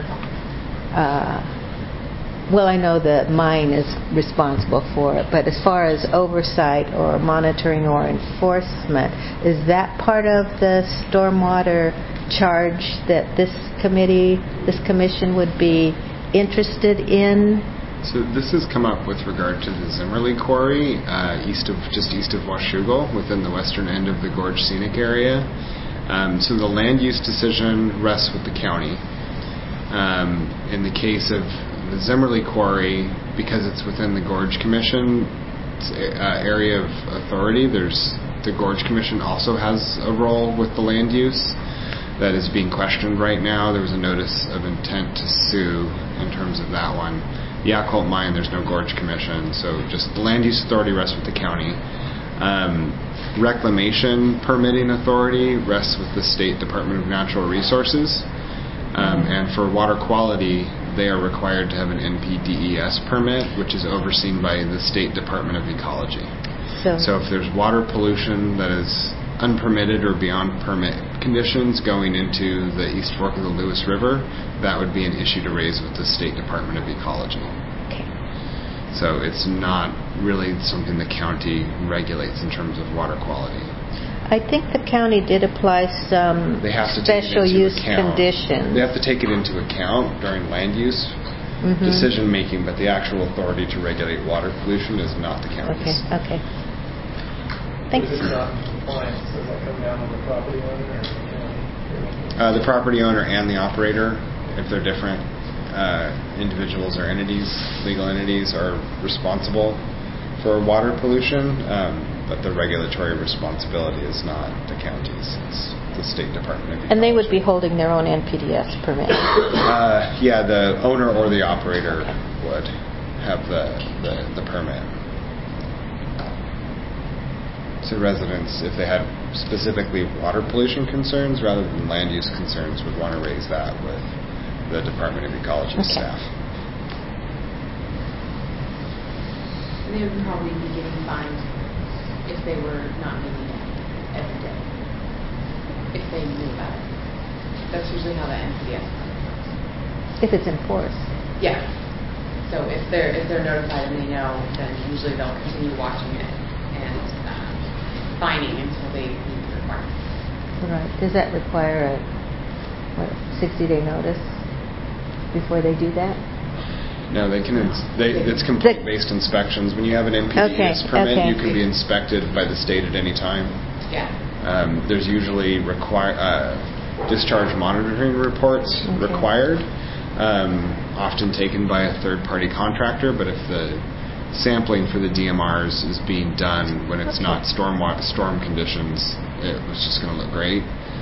well, I know the mine is responsible for it, but as far as oversight or monitoring or enforcement, is that part of the stormwater charge that this commission would be interested in? So this has come up with regard to the Zimmerly Quarry, east of Washougal, within the western end of the Gorge Scenic Area. So the land use decision rests with the county. In the case of the Zimmerly Quarry, because it's within the Gorge Commission area of authority, the Gorge Commission also has a role with the land use that is being questioned right now. There was a notice of intent to sue in terms of that one. The Yakult mine, there's no Gorge Commission, so just the land use authority rests with the county. Reclamation permitting authority rests with the State Department of Natural Resources. And for water quality, they are required to have an NPDES permit, which is overseen by the State Department of Ecology. So if there's water pollution that is unpermitted or beyond permit conditions going into the East Fork of the Lewis River, that would be an issue to raise with the State Department of Ecology. Okay. So it's not really something the county regulates in terms of water quality. I think the county did apply some special use conditions. They have to take it into account during land use decision making, but the actual authority to regulate water pollution is not the county's. Okay. Thanks. If it's not in compliance, does that come down on the property owner or the county? The property owner and the operator, if they're different individuals or entities, legal entities, are responsible for water pollution, but the regulatory responsibility is not the county's. It's the State Department of Ecology. And they would be holding their own NPDES permit? Yeah, the owner or the operator would have the permit. So residents, if they had specifically water pollution concerns rather than land use concerns, would want to raise that with the Department of Ecology staff. They would probably be getting fined if they were not meeting it every day, if they knew about it. That's usually how the NCS works. If it's enforced. Yeah. So if they're notified and they know, then usually they'll continue watching it and fining until they meet the requirements. Right. Does that require a 60-day notice before they do that? No, they can. It's complaint-based inspections. When you have an NPDES permit, you can be inspected by the state at any time. Yeah. There's usually discharge monitoring reports required, often taken by a third-party contractor. But if the sampling for the DMRs is being done when it's not storm conditions, it was just going to look great.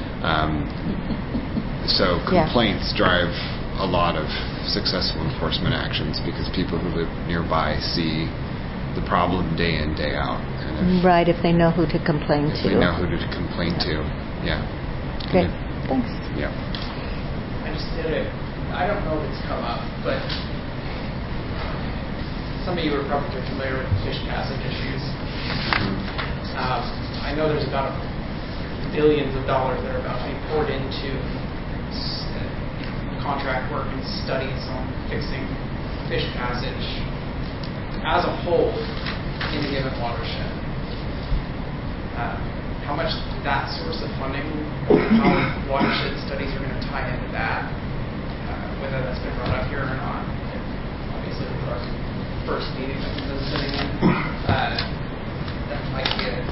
So complaints drive a lot of successful enforcement actions because people who live nearby see the problem day in, day out. Right, if they know who to complain to. If they know who to complain to, yeah. Great, thanks. Yeah. I don't know if it's come up, but some of you are probably familiar with fish passage issues. I know there's about billions of dollars that are about to be poured into contract work and studies on fixing fish passage as a whole in a given watershed. How much that source of funding, how watershed studies are going to tie into that, whether that's been brought up here or not. Obviously, with our first meeting that we've been sitting in, that might be a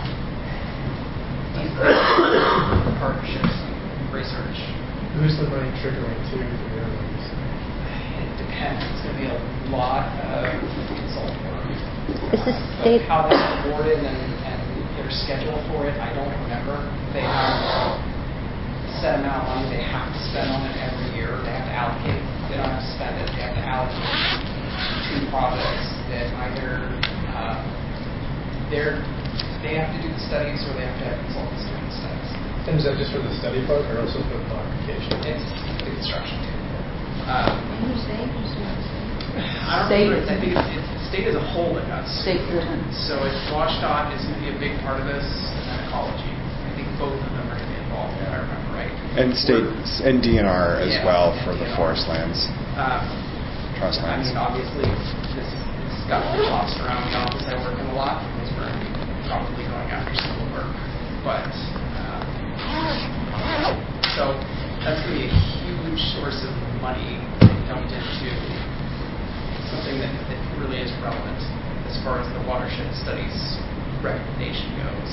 partnerships and research. Who's the money trickling to for the other ones? It depends. It's going to be a lot of consulting work. Is the state How that's awarded and their schedule for it, I don't remember. They have a set amount of money they have to spend on it every year. They have to allocate. They don't have to spend it. They have to allocate to projects that either they have to do the studies or they have to have consultants doing the studies. And is that just for the study part or also for the modification? It's the construction too. Who's they? Who's doing the state? I don't remember. I think it's the state as a whole that got State-driven. So it's WashDOT is going to be a big part of this, and then ecology. I think both of them are going to be involved, if I remember right. And states and DNR as well for the DNR. forest lands, trust lands. I mean, obviously, this got lost around the office I work in a lot because we're probably going after some of the work. But so that's going to be a huge source of money dumped into something that really is relevant as far as the watershed studies recommendation goes.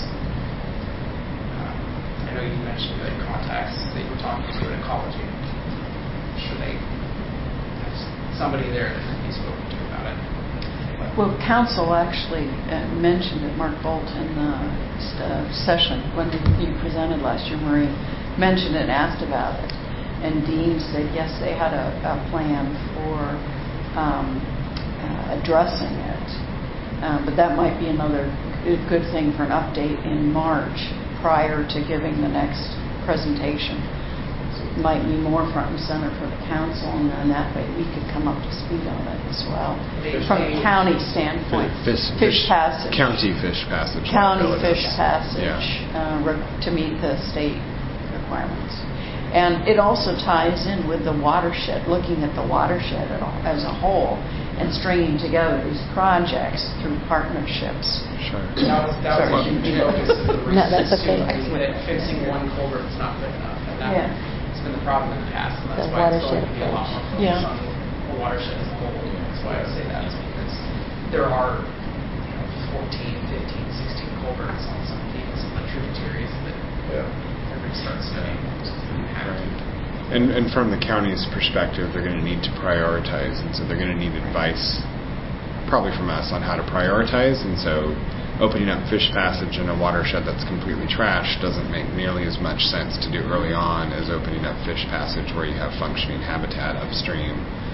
I know you mentioned the contacts that you were talking to in ecology. I'm sure they have somebody there that can be spoken to about it. Well, council actually mentioned it. Mark Bolt in the session when you presented last year, Marie, mentioned it and asked about it. And Dean said, yes, they had a plan for addressing it. But that might be another good thing for an update in March prior to giving the next presentation. It might be more front and center for the council, and then that way we could come up to speed on it as well. From a county standpoint, fish passage. County fish passage. County fish passage Yeah. To meet the state requirements. And it also ties in with the watershed, looking at the watershed as a whole and stringing together these projects through partnerships. Sure. That was a huge focus of the No, that's research okay. too, that fixing one culvert is not good enough. And that has been the problem in the past, and that's The why it's watershed going to be a lot more focus on the watershed as a whole. That's why I say that, is because there are 14, 15, 16 culverts on some of the tributaries that everybody starts studying. Right. And from the county's perspective, they're going to need to prioritize, and so they're going to need advice, probably from us, on how to prioritize. And so, opening up fish passage in a watershed that's completely trashed doesn't make nearly as much sense to do early on as opening up fish passage where you have functioning habitat upstream.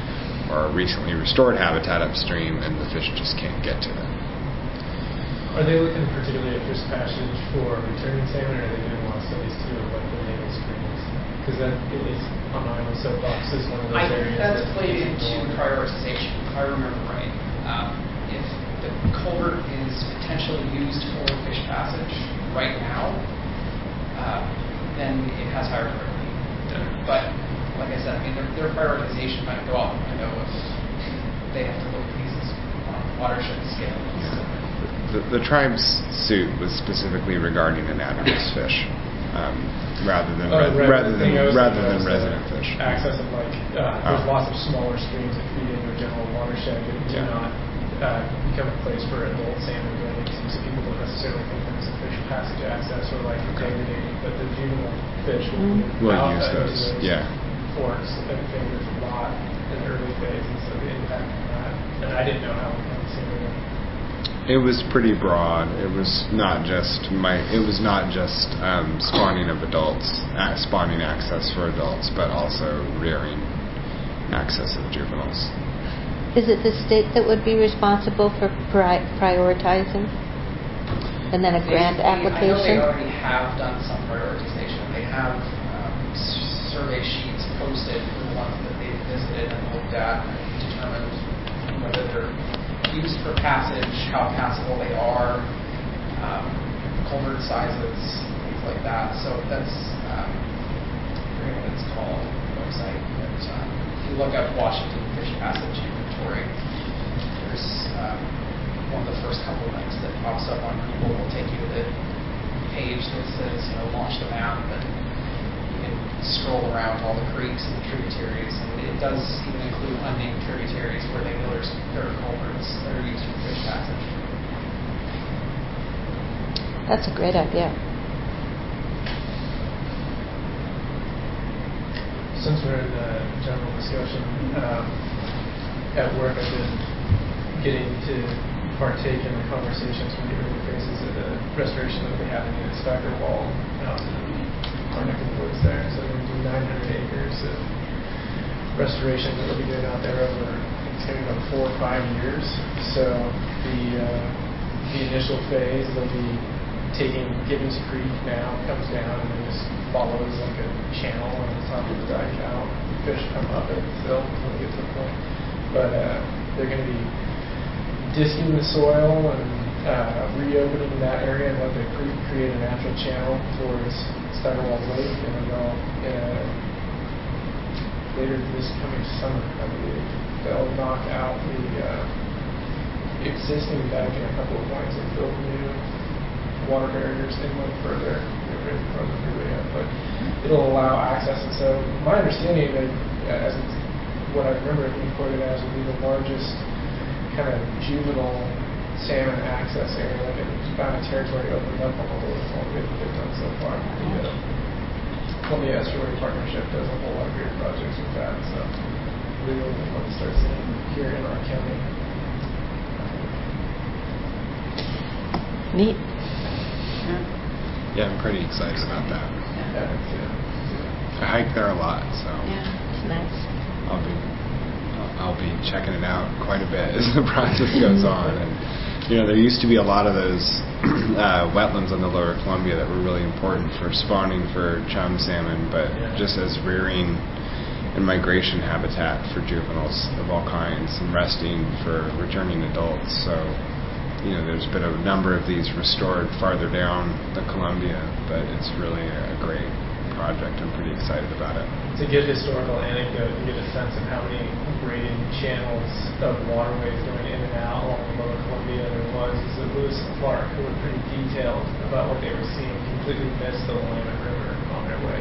or recently restored habitat upstream, and the fish just can't get to it. Are they looking particularly at fish passage for returning salmon, or are they doing a lot of studies too of like the native streams? Because that is on my own soapbox is one of those I think areas that's that played needs into more. prioritization, if I remember right. If the culvert is potentially used for fish passage right now, then it has higher priority. But like I said, I mean, their prioritization might go up. I know if they have to look at these on a watershed scale. The tribe's suit was specifically regarding anadromous fish, rather than resident fish. Access of like there's lots of smaller streams that feed into a general watershed that do not become a place for adult salmon going into. So people don't necessarily think there's a fish passage access or like degrading, but the juvenile fish will use those. Forks and fingers a lot in the early phases of the impact on that. And I didn't know how salmon. It was pretty broad. It was not just spawning of adults, spawning access for adults, but also rearing access of juveniles. Is it the state that would be responsible for prioritizing? And then a grant application? I know they already have done some prioritization. They have survey sheets posted for the ones that they've visited and looked at and determined whether they're used for passage, how passable they are, culvert sizes, things like that. So that's I forget what it's called on the website. But if you look at Washington Fish Passage Inventory, there's one of the first couple of links that pops up on Google will take you to the page that says, launch the map, and you can scroll around all the creeks and the tributaries, and it does even include unnamed tributaries where they know there are culverts that are used for fish passage. That's a great idea. Since we're in the general discussion, at work I've been getting to partake in the conversations from the early phases of the restoration that we have in the Steigerwald out in our neck of the woods there. So we're going to do 900 acres of restoration that we'll be doing out there over, it's going to be about 4 or 5 years. So the initial phase, they'll be taking Gibbons Creek now, comes down and then just follows like a channel on the top of the dike out. Fish come up it still until they get to a point. But they're going to be disking the soil and reopening that area and let they create a natural channel towards Steigerwald Lake, and then they'll later this coming summer, I believe, they'll knock out the existing dike in a couple of points and build new water barriers inland further. They're ready to run the freeway up, but it'll allow access. And so my understanding that, as what I remember it being quoted as, would be the largest kind of juvenile salmon access area that it's found a territory opened up on the lower Columbia that they've done so far. The Columbia Estuary Partnership does a whole lot of great projects with that, so we really want to start seeing here in our county. Neat. Yeah, I'm pretty excited about that. Yeah, me too. I hike there a lot, so It's nice. I'll be checking it out quite a bit as the process goes on. And there used to be a lot of those wetlands on the lower Columbia that were really important for spawning for chum salmon, but just as rearing and migration habitat for juveniles of all kinds and resting for returning adults. So there's been a number of these restored farther down the Columbia, but it's really a great project. I'm pretty excited about it. It's a good historical anecdote to get a sense of how many graded channels of waterways going in and out along the lower Columbia there was. Is that Lewis and Clark, who were pretty detailed about what they were seeing, completely missed the Willamette River on their way.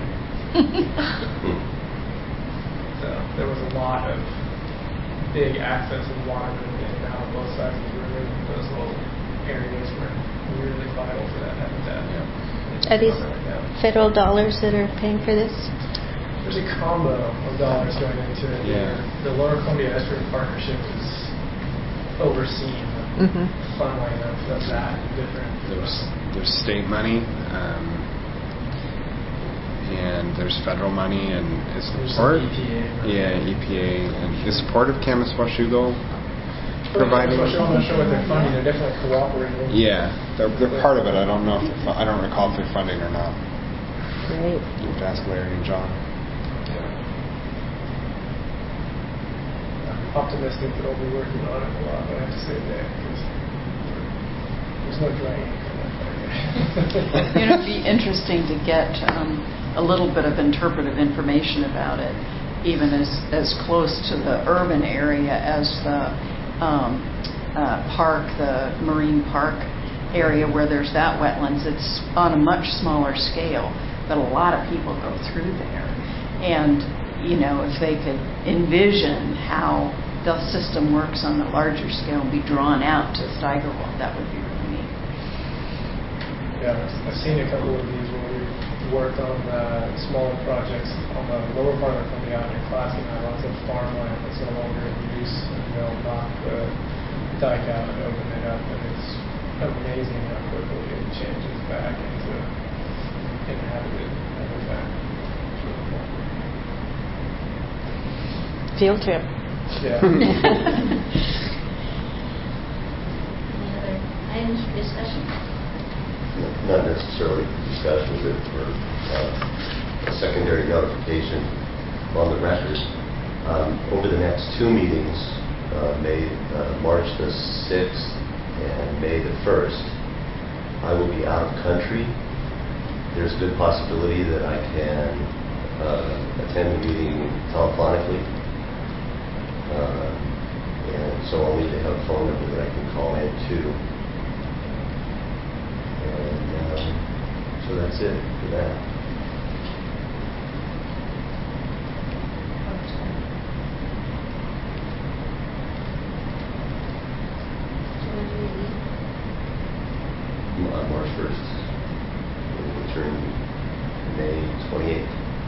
So there was a lot of big access of water moving in and out of both sides of the river, and those little areas were really vital for that habitat. Are these federal dollars that are paying for this? There's a combo of dollars going into it. The Lower Columbia Estuary Partnership is overseeing the funneling of that different. There's state money, and there's federal money and is There's support. some EPA. Yeah, EPA and is support of Camas Washougal providing. I'm not sure what they're funding. They're definitely cooperating. Yeah, they're part of it. I don't know if I don't recall if they're funding or not. Great. You have to ask Larry and John. I'm optimistic that I'll be working on it a lot, but I have to say that because there's no dry ink. It'd be interesting to get a little bit of interpretive information about it, even as close to the urban area as the park, the marine park area where there's that wetlands. It's on a much smaller scale, but a lot of people go through there. And, if they could envision how the system works on the larger scale and be drawn out to Steigerwald, that would be really neat. Yeah, I've seen a couple of these where we've worked on smaller projects on the lower part of Columbia Avenue, Classic, and lots of farmland that's no longer in use, and they'll knock the dike out and open it up, and it's amazing how quickly it changes back into inhabited habitat. It's really cool. Field trip. Yeah. Any other items for discussion? Not necessarily discussion, but for a secondary notification on the record. Over the next two meetings, March the 6th and May the 1st, I will be out of country. There's a good possibility that I can attend the meeting telephonically. And so I'll need to have a phone number that I can call in to. And so that's it for that. March 1st. We'll return May 28th.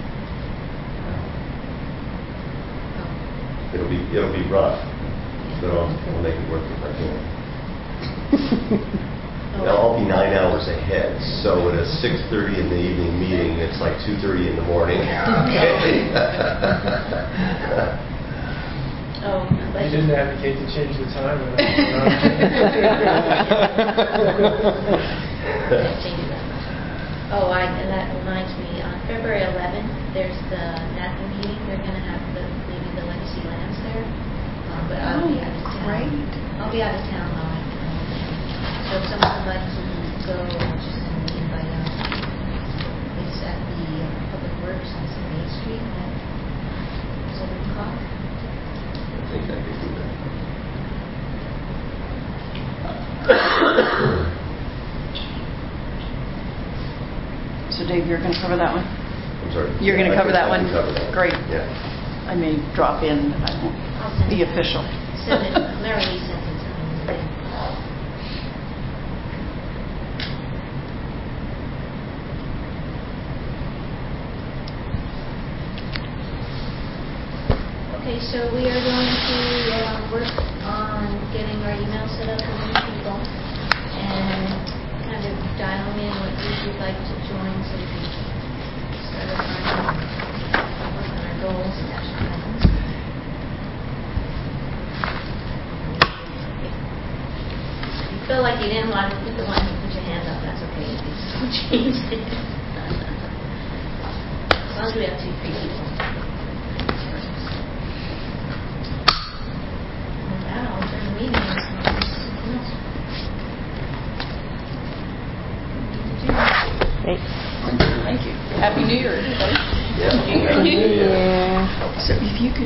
It'll be rough, but I'll make it work if I can. Now I'll be 9 hours ahead, so at a 6:30 in the evening meeting, it's like 2:30 in the morning. You didn't advocate to change the time. And that reminds me, on February 11th, there's the NACA meeting. They're going to have maybe the Legacy Lands there. But I'll be out of town. Great. I'll be out of town though. So if someone would like to go, I'll just send the invite out. It's at the Public Works on Main Street at 7 o'clock. I think I could do that. So Dave, you're going to cover that one? I'm sorry. You're going to cover that I one? can cover that. Great. Yeah. I may drop in, but I won't be official. Larry sent it to me. Okay, so we are going to work on getting our email set up for new people and kind of dialing in what groups you'd like to join so we can start work on our goals and action items. If you feel like you didn't want to put your hand up, that's okay. You can still change it. As long as we have 2-3 people. I'll turn the meeting on. Great. Thank you. Happy New Year, everybody. Yeah. Happy New Year. So if you could